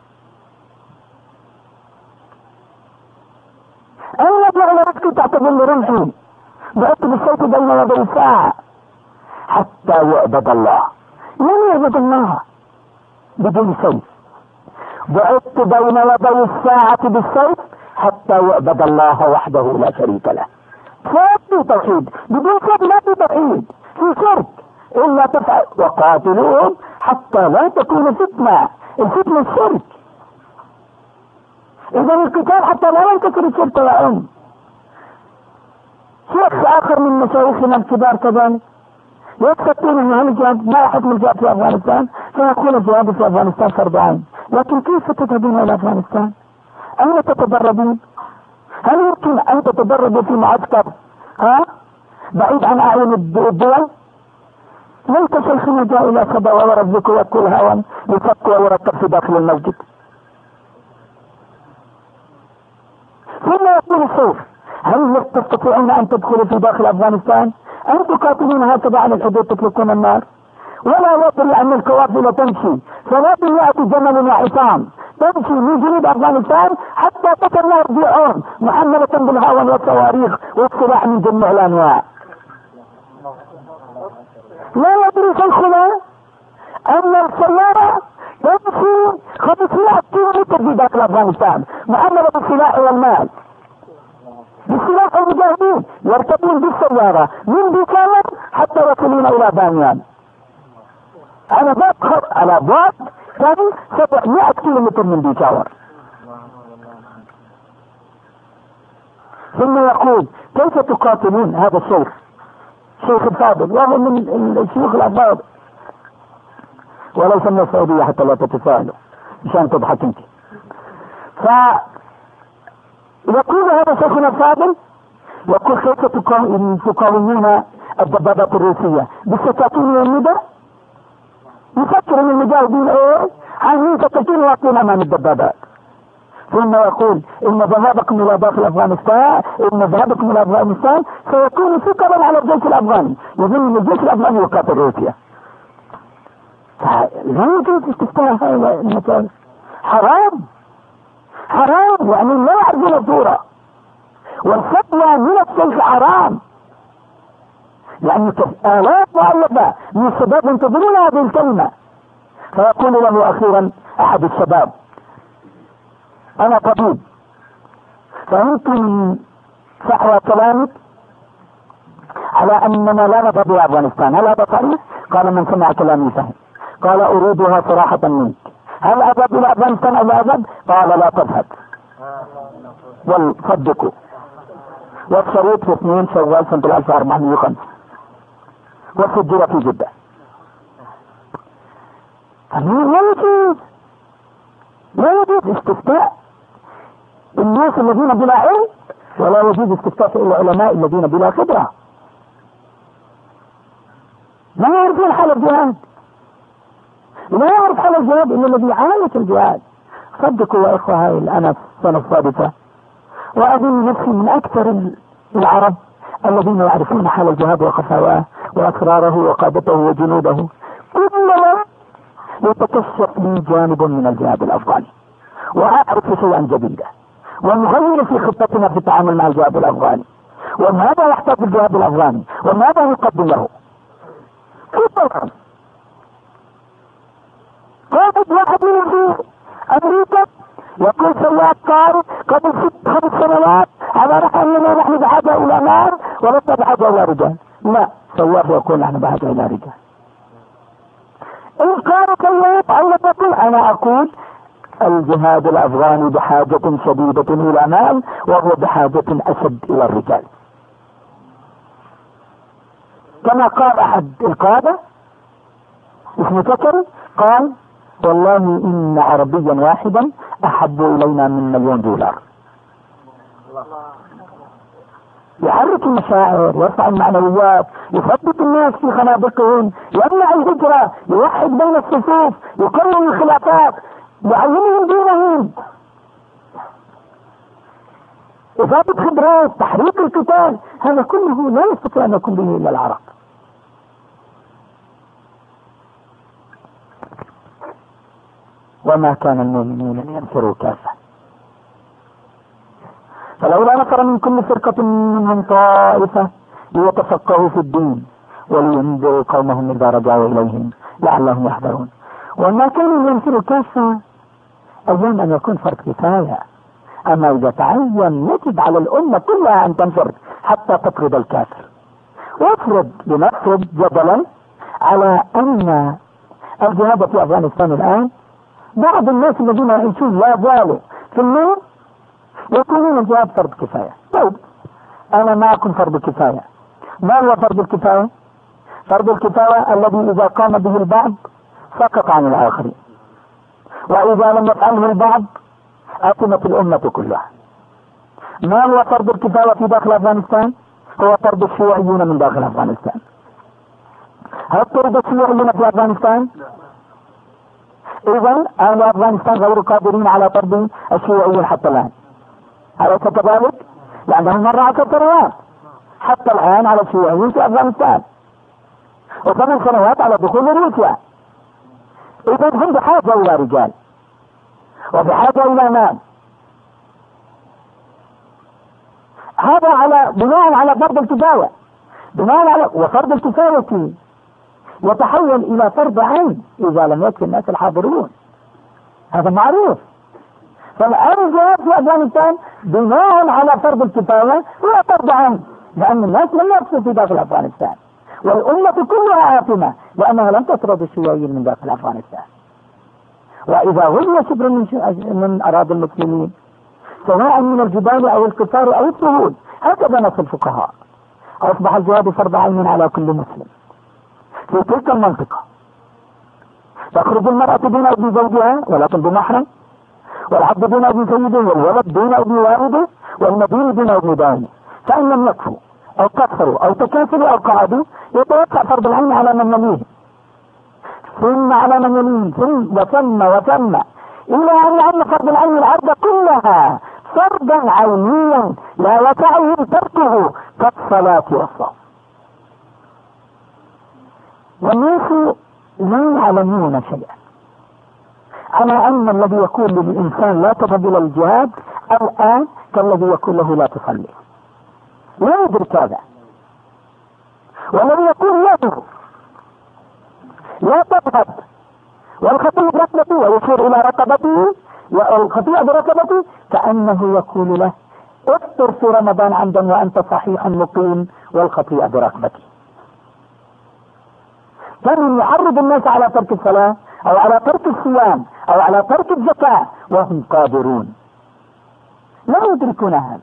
أين جعل رزقي تحت ظل رمحي؟ بعثت بالسيف بين يدي الساعة حتى يعبد الله. من يعبد الله بدون سيف؟ بعثت بين يدي الساعة بالسيف حتى يعبد الله وحده لا شريك له. في توحيد، بدون سيف لا في توحيد، في شرك. إلا تفعل وقاتلوهم حتى لا تكون فتنة. الفتنة الشرك. إذا القتال حتى لا ينتصر الشرك يا شيخ آخر من مشايخنا الكبار كذلك يكتبون أن هذا الجهاد ما حكم الجهاد في أفغانستان، فيقول الجهاد في أفغانستان فرض عين. لكن كيف تذهبون إلى أفغانستان؟ أين تتدربون؟ هل يمكن أن تتدربوا في معسكر بعيد عن أعين الدول؟ ليس شيخنا جاء إلى صبا وربك وكل هوى يفك ويركب في داخل المسجد. ثم يقول الشيخ هل تستطيعون أن تدخلوا في داخل أفغانستان؟ أن تقاتلون هكذا على الحدود تطلقون النار؟ ولا يدري أن القوافل تمشي 300 جمل وحصان تمشي من جنوب أفغانستان حتى تصل يرجعون محملة بالهاون والصواريخ والسلاح من جميع الأنواع. لا يدري شيخنا أن السيارة تمشي 500 كيلومتر في داخل أفغانستان محملة بالسلاح والمال، بالسلاح المجاهدين يركبون بالسيارة من بيكاور حتى يصلون إلى بانيان على بعد كان 700 كيلومتر من بيكاور. ثم يقول كيف تقاتلون؟ هذا الشيخ شيخ الفاضل وهو من الشيوخ الأفاضل وليس من السعودية حتى لا تتساءلوا مشان تضحك انت. يقول هذا شيخنا الفاضل يقول كيف تقاومون الدبابات الروسية بالسكاكين والندى؟ يفكر ان المجاهدين عاملين سكاكين واقفين امام الدبابات. ثم يقول ان ذهابكم الى داخل افغانستان سيكون ثقلا على الجيش الافغاني، يظن الجيش الافغاني يقاتل روسيا. لا يجوز استفتاء هذا المكان، حرام. حرام، يعني لا يعرفون صورة، والفتوى من الشيخ حرام، يعني آلاف مؤلفة من الشباب ينتظرون هذه الكلمة. فيقول له أخيرا أحد الشباب: أنا طبيب، فهمت من صحوى كلامك على أننا لا نذهب إلى أفغانستان، هل هذا صحيح؟ قال: من سمع كلامي فهم. قال: أريدها صراحة منك، هل أذهب إلى أفغانستان أو لا أذهب؟ قال: لا تذهب، والصدقوا. والشريط في 2 شوال سنة 1405 وسجل في جدة. لا يجوز استفتاء الناس الذين بلا علم، ولا يجوز استفتاء العلماء الذين بلا خبرة، لا يعرفون حال الجهاد، لا يعرف حال الجهاد إلا الذي عانت الجهاد. صدقوا يا إخوة، هاي أنا السنة السادسة وأظن نفسي من أكثر العرب الذين يعرفون حال الجهاد وخفاياه وأسراره وقادته وجنوده. كلما يتكشف لي جانب من الجهاد الأفغاني وأعرف شيئا جديدا، ونغير في خطتنا في التعامل مع الجهاد الأفغاني، وماذا يحتاج الجهاد الأفغاني وماذا يقدم له. كلهم قائد واحد من في أمريكا يقول: سياد طارق قبل 5 سنوات على رحلنا نحن بحاجة إلى نار ولسنا بحاجة إلى رجال. لا، سياد يقول: نحن بحاجة إلى رجال. إن قال سياد أو تقول، أنا أقول الجهاد الأفغاني بحاجة شديدة إلى مال، وهو بحاجة أشد إلى الرجال. كما قال أحد القادة اسمه سكري، قال: والله إن عربيا واحدا أحب إلينا من $1,000,000. يحرك المشاعر، يرفع المعنويات، يثبت الناس في خنادقهم، يمنع الهجرة، يوحد بين الصفوف، يقلل الخلافات، يعلمهم دينهم، إضافة خبرات، تحريك القتال. هذا كله لا يستطيع أن يكون به إلا العرب. وما كان المؤمنون لينفروا كافة، فلولا نفر من كل فرقة منهم طائفة ليتفقهوا في الدين ولينذروا قومهم إذا رجعوا إليهم لعلهم يحذرون. وما كان لينفروا كافة أظن أن يكون فرق كفاية، أما إذا تعين يجب على الأمة كلها أن تنفر حتى تطرد الكافر. وافرض لنفرض جدلا على أن الجهاد في أفغانستان الآن بعض الناس الذين يعيشون لا زالوا في النور يقولون الجهاد فرض كفاية. طيب أنا معكم فرض كفاية. ما هو فرض الكفاية؟ فرض الكفاية الذي إذا قام به البعض سقط عن الآخرين، وإذا لم يفعله البعض أتمت الأمة كلها. ما هو فرض الكفاية في داخل أفغانستان؟ هو فرض الشيوعيين من داخل أفغانستان. هل طرد الشيوعيين في أفغانستان؟ إذن أهل أفغانستان غير قادرين على طرد الشيوعيين حتى الآن، أليس كذلك؟ لأنهم مر 10 سنوات حتى الآن على الشيوعيين في أفغانستان، و8 سنوات على دخول روسيا. إذن هم بحاجة إلى رجال وبحاجة إلى مال. هذا على بناء على فرض الكفاية، بناء على وفرض الكفاية يتحول إلى فرض عين إذا لم يكن الناس الحاضرون، هذا معروف. فالآن الجهاد في أفغانستان بناء على فرض الكفاية هو فرض عين، لأن الناس لم يبقوا في داخل أفغانستان، والأمة كلها آثمة لأنها لم تطرد الشيوعيين من داخل أفغانستان. وإذا غزو شبر من أراضي المسلمين سواء من الجبال أو القطار أو السهول، هكذا نص الفقهاء، أصبح الجهاد فرض عين على كل مسلم في تلك المنطقة. تخرج المرأة دون ابن زوجها ولكن بمحرم، والعبد دون ابن سيده، والولد دون ابن والده، والمدين دون ابن دانه. فإن لم يكفوا أو كفروا أو تكافلوا أو قعدوا يتوقع فرض العين على من يليه، ثم على من يليه، ثم وثم إلى أن يعم فرض العين الأرض كلها فرضا عينيا لا يسعهم تركه كالصلاة والصوم. والناس لا يعلمون شيئا على أن الذي يقول للإنسان لا تذهب إلى الجهاد الآن كالذي يقول له لا تصلي. لا يدرك هذا. والذي يقول له لا تذهب والخطيئة بركبته ويشير إلى ركبته والخطيئة بركبته كأنه يقول له افطر في رمضان عمدا وأنت صحيح مقيم والخطيئة بركبته. كان يعرض الناس على ترك الصلاة أو على ترك الصيام أو على ترك الزكاة وهم قادرون. لا يدركون هذا.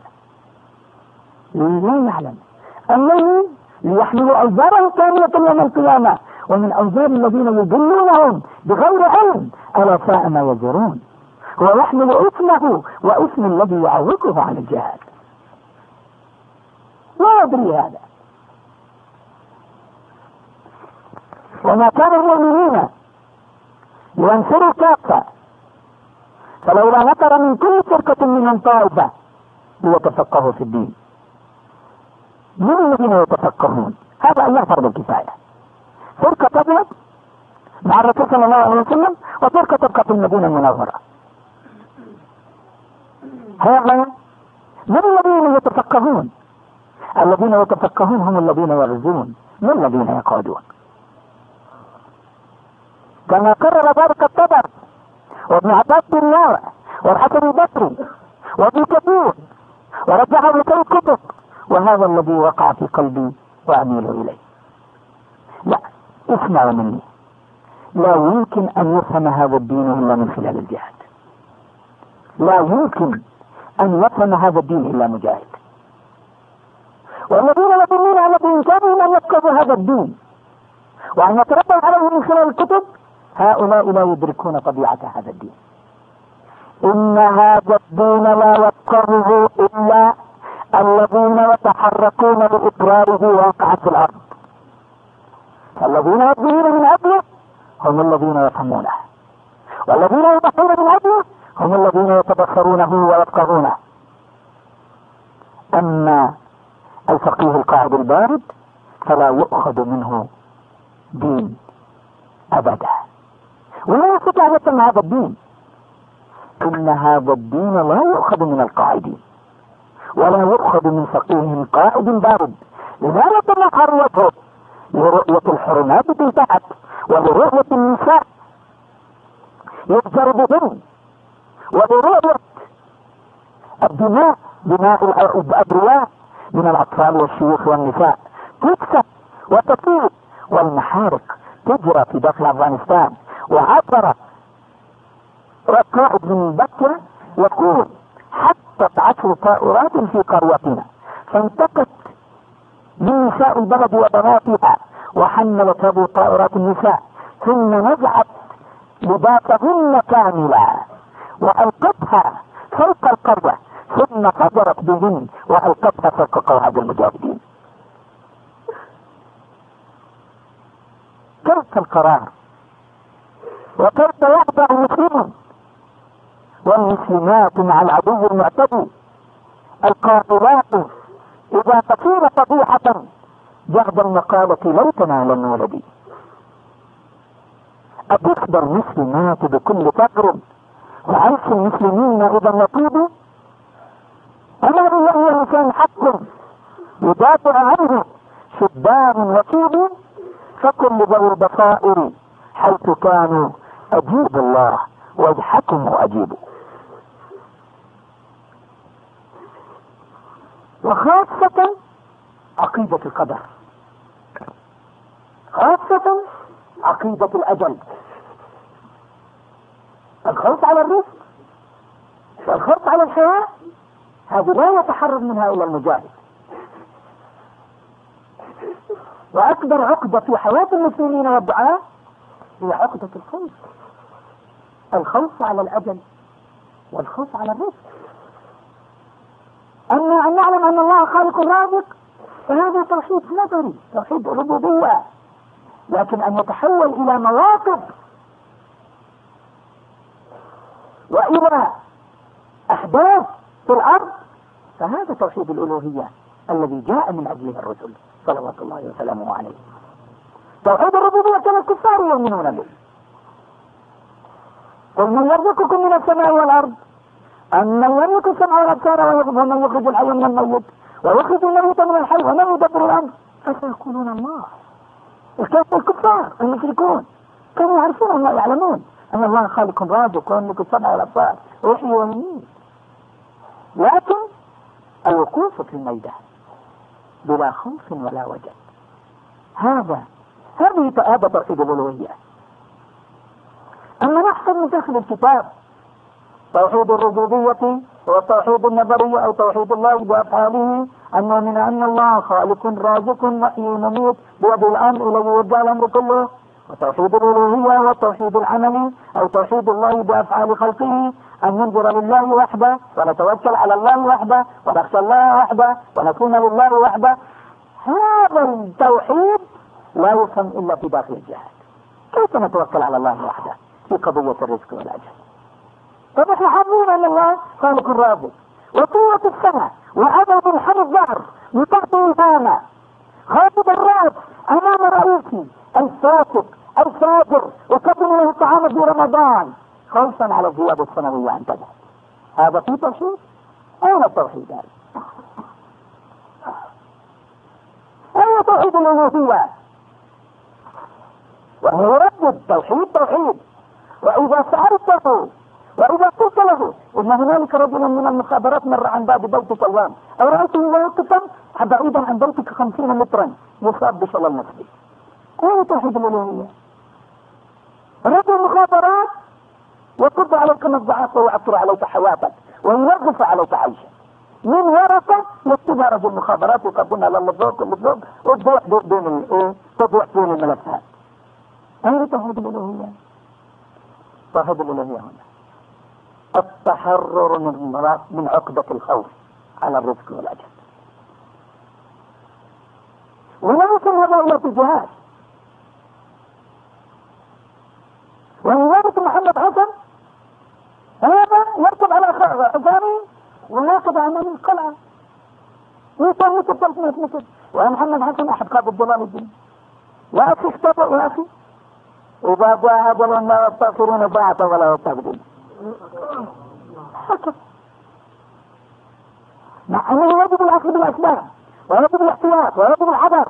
لا يعلم أنه ليحملوا أوزارهم كاملة يوم القيامة ومن أوزار الذين يضلونهم بغير علم ألا ساء ما يزرون. هو يحمل اسمه واسم الذي يعوقه عن الجهاد. لا يدري هذا. وما كان المؤمنين لينصروا كافة فلولا نفر من كل فرقة منهم طائفة ليتفقهوا في الدين. من الذين يتفقهون؟ هذا الله فرض الكفاية. فرقة تذهب مع الرسول صلى الله عليه وسلم وفرقة تبقى في المدينة المنورة. هذا من الذين يتفقهون؟ الذين يتفقهون هم الذين يغزون من الذين يقعدون. كما قرر ذلك الطبر وابن عباس بن الله والحسن البصري وابن كثير ورجعه لكي كتب. وهذا الذي وقع في قلبي وأميل إليه. لا اسمعوا مني. لا يمكن أن يفهم هذا الدين إلا من خلال الجهاد. لا يمكن أن يفهم هذا الدين إلا مجاهد. والذين يظنون على بإمكانهم أن يفقهوا هذا الدين وأن يتربوا عليه من خلال الكتب هؤلاء لا يدركون طبيعة هذا الدين. إن هذا الدين لا يفقهه إلا الذين يتحركون لإقراره واقعا في الأرض. الذين يظهرون من أجله هم الذين يفهمونه والذين يضحون من أجله هم الذين يتبصرونه ويفقهونه. أما الفقيه القاعد البارد فلا يؤخذ منه دين أبدا ولا يستطيع أن يفهم هذا الدين. إن هذا الدين لا يؤخذ من القاعدين ولا يؤخذ من فقيه قائد بارد. لذلك نظهر وجهه لرؤية الحرمات تنتهك ولرؤية النساء يفجر بهن ولرؤية الدماء دماء الأبرياء من الأطفال والشيوخ والنساء تكسب وتطير والمحارق تجرى في داخل أفغانستان. وعبر قائد من بكرة يقول حطت 10 طائرات في قريتنا فانتقت من نساء البلد وبناتها وحملت هذه الطائرات النساء ثم نزعت لباسهن كاملا وألقتها فوق القرية ثم فجرت بهن وألقتها فوق قواعد المجاهدين. كيف القرار وكيف يخضع المسلمون والمسلمات مع العدو المعتدي القاتلات إذا تصير فضيحة جهد المقالة ليتنا لم ولدي. أتخبى المسلمات بكل فقر وعيش المسلمين إذا نطيبوا أما بالله الإنسان حق يدافع عنه شبان وشيب فكل ذوي البصائر حيث كانوا أجيب الله واجحكم وأجيبوا. وخاصة عقيدة القدر خاصة عقيدة الأجل الخوف على الرزق والخوف على الحياة هذا لا يتحرر منها إلا المجاهد. وأكبر عقدة في حياة المسلمين والدعاء هي عقدة الخوف. الخوف على الأجل والخوف على الرزق. أما أن نعلم أن الله خالق الرازق فهذا توحيد نظري توحيد ربوبية. لكن أن يتحول إلى مواقف وإلى أحداث في الأرض فهذا توحيد الألوهية الذي جاء من أجله الرسل صلوات الله وسلامه عليه. توحيد الربوبية كان الكفار يؤمنون به قل من يرزقكم من السماء والارض أمن يملك السمع والابصار ومن يخرج الحي من الميت ويخرج الميت من الحي ومن يدبر الامر فسيقولون الله. وكيف الكفار المشركون كانوا يعرفون الله، يعلمون ان الله خالق رازق ويملك السمع والابصار ويحيي ويميت، لكن الوقوف في الميدان بلا خوف ولا وجل هذا توحيد الالوهيه. اما نحصل من داخل الكتاب توحيد الربوبيه والتوحيد النظري او توحيد الله بافعاله، ان نؤمن ان الله خالق رازق محيي مميت بيده الامر الذي يرجع الامر كله. وتوحيد الالوهيه والتوحيد العملي او توحيد الله بافعال خلقه، ان ننظر لله وحده ونتوكل على الله وحده ونخشى الله وحده ونكون لله وحده. هذا التوحيد لا يفهم الا في داخل الجهاد. كيف نتوكل على الله وحده في قضيه الرزق والاجل؟ فنحن حاضرين ان الله خالق رازق وقوة السمع وعدد الحر الظهر يطعطي الهامة خافض الراس امام رئيسي الفاسق الفاجر وقدم له الطعام في رمضان خوفا على الزيادة السنوية عن كذا. هذا في توحيد؟ اين التوحيد هذا؟ اين توحيد الالوهية؟ وهو يردد توحيد. واذا سألته وإذا قلت له إن هنالك رجلا من المخابرات مر عن باب بيتك اليوم أو رأيته واقفا بعيدا عن بيتك 50 مترا يصاب بشلل نفسي، أين توحيد الألوهية؟ رجل مخابرات يقض عليك مضجعات ويعطر عليك حياتك وينغص عليك عيشك، من ورثة يكتبها رجل مخابرات ويقدمها للبلوك وتضيع بين الملفات. أين توحيد الألوهية؟ توحيد الألوهية هنا التحرر من عقدة الخوف على الرزق والأجل. ولا يمكن هذا إلا في الجهاد. ولذلك محمد حسن هذا يركب على حصانه وياخذ أمام القلعة ويسمي 300 متر. ومحمد حسن أحد قادة جلال الدين. يا أخي اختبئ يا أخي، إذا جاء أجل لا يستغفرون ضاعة ولا يستغفرون. مع أنه يجب الأخذ بالأسباب ويجب الاحتياط ويجب الحذر،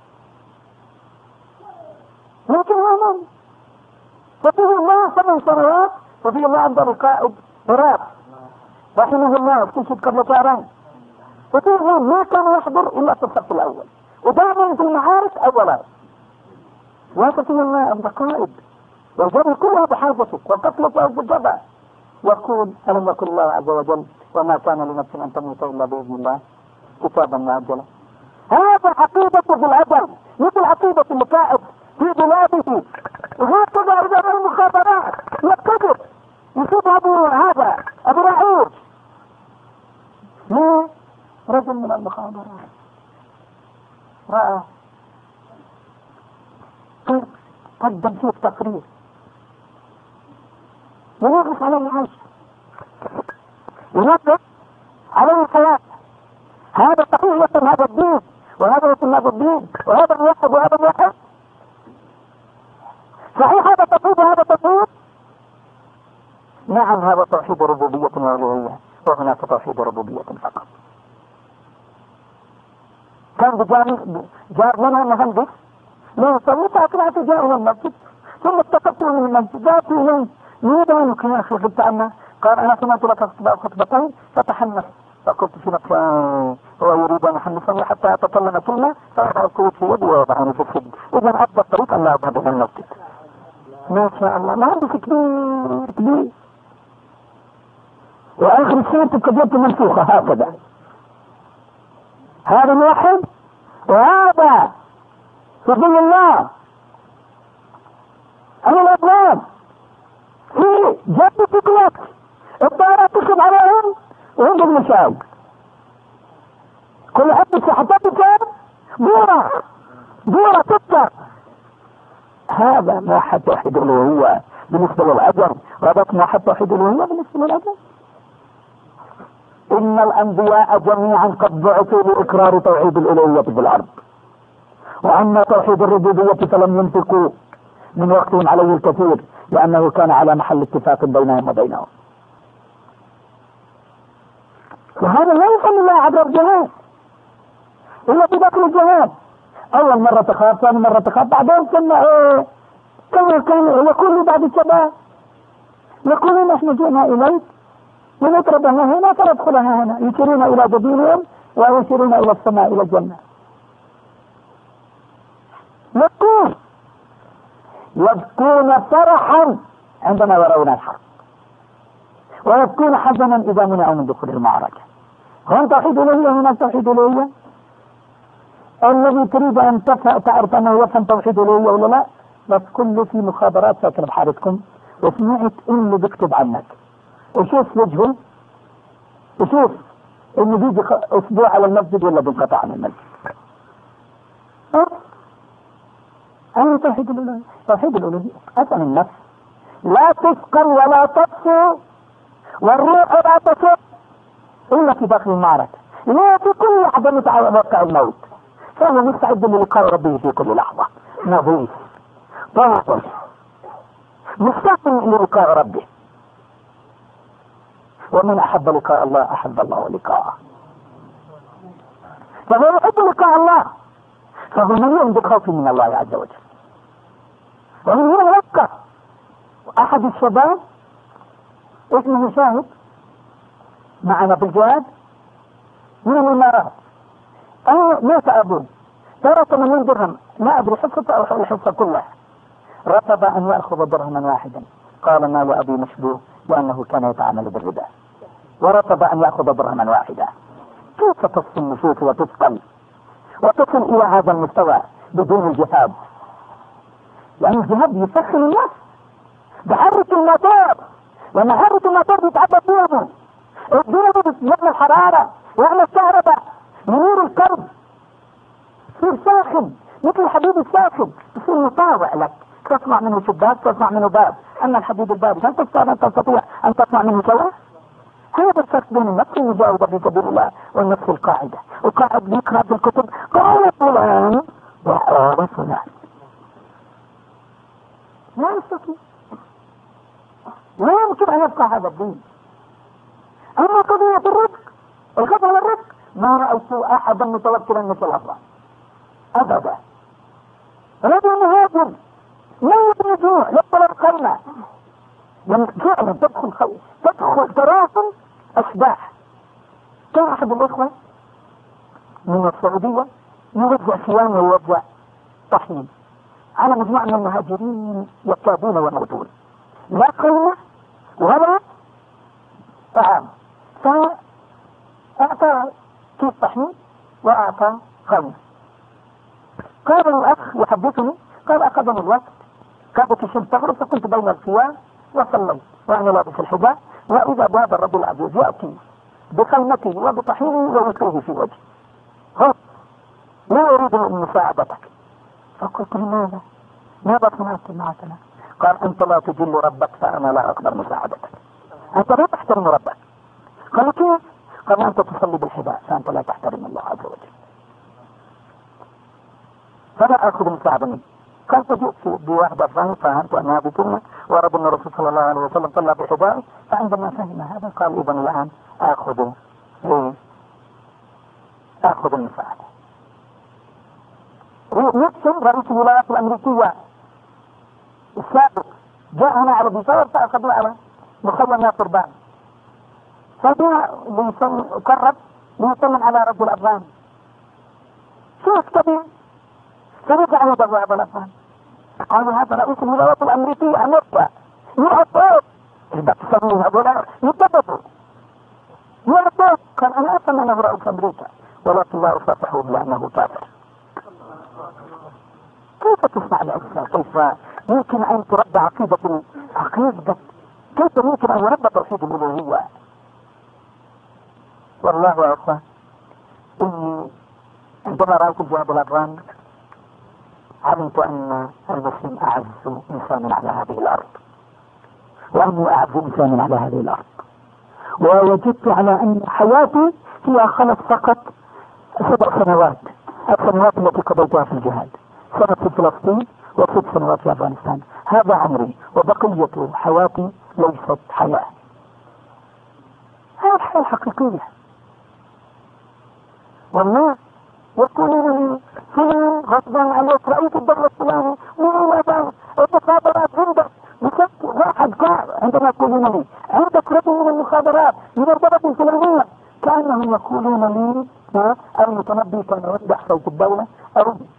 لكن هو ففيه الله 8 سنوات وفيه الله عند القائد هراب رحمه الله استشهد قبل شهرين، وفيه ما كان يحضر إلا في الصف الأول ودائما في المعارك أولا، وفيه الله عند القائد والجبل كلها بحاجتك وقتلك أو بالجبل، يقول ألم يقل الله عز وجل وما كان لنفس أن تموت إلا بإذن الله كتابا مؤجلا. هذا عقيدة في العدل مثل عقيدة المقاعد في بلاده، وهكذا إذا المخابرات يكتب يصيب أبو رعوش ليه؟ رجل من المخابرات رأى قدم فيه تقرير ينغص عليه العيش ينغص عليه الحياة. هذا صحيح يتم هذا الدين وهذا يتم هذا الدين وهذا موحد وهذا موحد. صحيح هذا توحيد وهذا توحيد. نعم هذا توحيد ربوبية وألوهية وهناك توحيد ربوبية فقط. كان جار منها مهندس لو صليت أكرهت جاره المسجد ثم اتقدت من المسجد جاءت إليه ماذا يا أخي قلت عنه؟ قال أنا سمعت لك خطبتين فتحنث، فقلت في نفسي هو يريد أن يحنثني حتى يتكلم كلمة فأضع القوت في يدي ووضعني في السجن. إذا أفضل طريق أن لا أذهب إلى المسجد. ما شاء الله مهندس كبير وآخر السنة تبقى منفوخة هكذا. هذا موحد وهذا سبيل الله. أنا الأبواب في جنة تقلق الطائرة تكتب عليهم وهم بالمشاوق كل حد حتى دورة تكتر. هذا موحد توحيد الألوهية بالنسبة للأجر، وهذا موحد توحيد الألوهية بالنسبة للأجر. إن الأنبياء جميعا قد بعثوا لإقرار توحيد الألوهية في الأرض، وأما توحيد الربوبية فلم ينفقوا من وقتهم عليه الكثير لأنه كان على محل اتفاق بينهم وبينهم. وهذا لا يفعل الله عبر الجهاد إلا في داخل الجهاد. أول مرة تخاف، ثاني مرة تخاف، بعدين كان يقول لي بعض الشباب يقولون نحن جئنا إليك ونطرد هنا فندخلها هنا، يشيرون إلى جبينهم ويشيرون إلى السماء إلى الجنة. يبكون فرحا عندما يرون الحق، ويبكون حزنا إذا منعوا من دخول المعركة. هم توحيد الألوهية، هنا توحيد الألوهية. الذي تريد أن تعرف أنه يفهم توحيد الألوهية ولا لا، بس كله في مخابرات ساكنة بحارتكم وسمعت اللي بيكتب عنك وشوف وجهه، وشوف انه بيجي اسبوع على المسجد ولا بينقطع عن المسجد. أنا توحيد الألوهية. توحيد الألوهية أصلا النفس لا تسقل ولا تطفو والروح لا تسق إلا في داخل المعركة. لا في كل لحظة متوقع الموت، فهو مستعد للقاء ربه في كل لحظة، نظيف طاهر مستعد للقاء ربه. ومن أحب لقاء الله أحب الله لقاءه، فهو يحب لقاء الله، فهو مليء بالخوف من الله عز وجل. ومن هنا يبقى أحد الشباب اسمه شاهد معنا في الجهاد من الإمارات، مات أبوه ترك 80 درهم، ما أدري حصته أو الحصة كلها، رفض أن يأخذ درهما واحدا، قال مال أبي مشبوه لأنه كان يتعامل بالربا، ورفض أن يأخذ درهما واحدا. كيف تصل النفوس وتثقل وتصل إلى هذا المستوى بدون الجهاد؟ لأن الجهاد يسخن النفس، بحرك الموتور، لما حرك الموتور يتعبى فيهم الجنود يبنى الحرارة ويعمل الكهرباء ينير الكرب، يصير ساخن مثل الحديد الساخن، يصير مطاوع لك، تصنع منه شباك، تصنع منه باب. أما الحديد البارد هل تستطيع أن تصنع منه سواء؟ هذا الفرق بين النفس المجاوبة في سبيل الله والنفس القاعدة. القاعد يقرأ في الكتب قال فلان وقال فلان، لا يستطيع، لا يمكن أن يبقى هذا الدين. أما قضية الرزق، الخطأ والرزق، ما رأيت أحدا متوكلا مثل الله أبدا. رجل مهاجر لا يبني جوع يطلب القرنة، لما فعلا تدخل تراكم أشباح. كان أحد الإخوة من السعودية يوزع صيام ويوزع طحين على مجموعة من المهاجرين يكادون ويموتون، لا قيمة ولا طعام، فأعطى كيس طحين وأعطى خمس. قال الأخ يحدثني قال أخذني الوقت، كادت الشمس تغرب فكنت بين الخيام وصليت وأنا لابس الحجاب، وإذا هذا الرجل العجوز يأتي بخيمته وبطحينه ويلقيه في وجهي، هو لا أريد مساعدتك. فقلت لماذا؟ ماذا صنعت معنا؟ قال أنت لا تجل ربك فأنا لا أقدر مساعدتك، أنت لا تحترم ربك. قال كيف؟ قال أنت تصلي بالحذاء فأنت لا تحترم الله عز وجل، فلا أخذ مساعدة منك. قال فجئت بواحد أفغاني فهمت أنها بكلمة ورب الرسول صلى الله عليه وسلم صلى بحذائه، فعندما فهم هذا قال إذن الآن آخذ المساعدة. نيكسون رئيس الولايات الأمريكية السابق جاء هنا على بيصور فأخذوا على مخيم ناصر بان، فجاء قرب ليسلم على رجل أفغاني، شو كبير فرجع يدعو هذا الأفغان، قالوا هذا رئيس الولايات الأمريكية أمريكا يعطوه إذا تسمون هذولا يتبطوا يعطوه. قال أنا أفهم أنه رئيس أمريكا ولكن لا أصافحه لأنه كافر. كيف تصنع الإسلام؟ كيف يمكن أن تربى عقيدة كيف يمكن أن يربى توحيد الألوهية؟ والله يا أخوان إني عندما رأيت الجهاد الأفغاني علمت أن المسلم أعز إنسان على هذه الأرض، وأنه أعز إنسان على هذه الأرض، ووجدت على أن حياتي فيها خلص فقط 7 سنوات، السنوات التي قضيتها في الجهاد، سنة في فلسطين و6 سنوات في أفغانستان. هذا عمري وبقية حياتي ليست حياة. هذه الحياة الحقيقية. والله يقولون لي فلان غصبا عليك رئيس الدولة الفلاني من الأبان المخابرات عندك واحد قاع عندما يقولون لي عندك رجل من المخابرات من الدولة الفلانية، كأنهم يقولون لي المتنبي كان يمدح صوت الدولة أو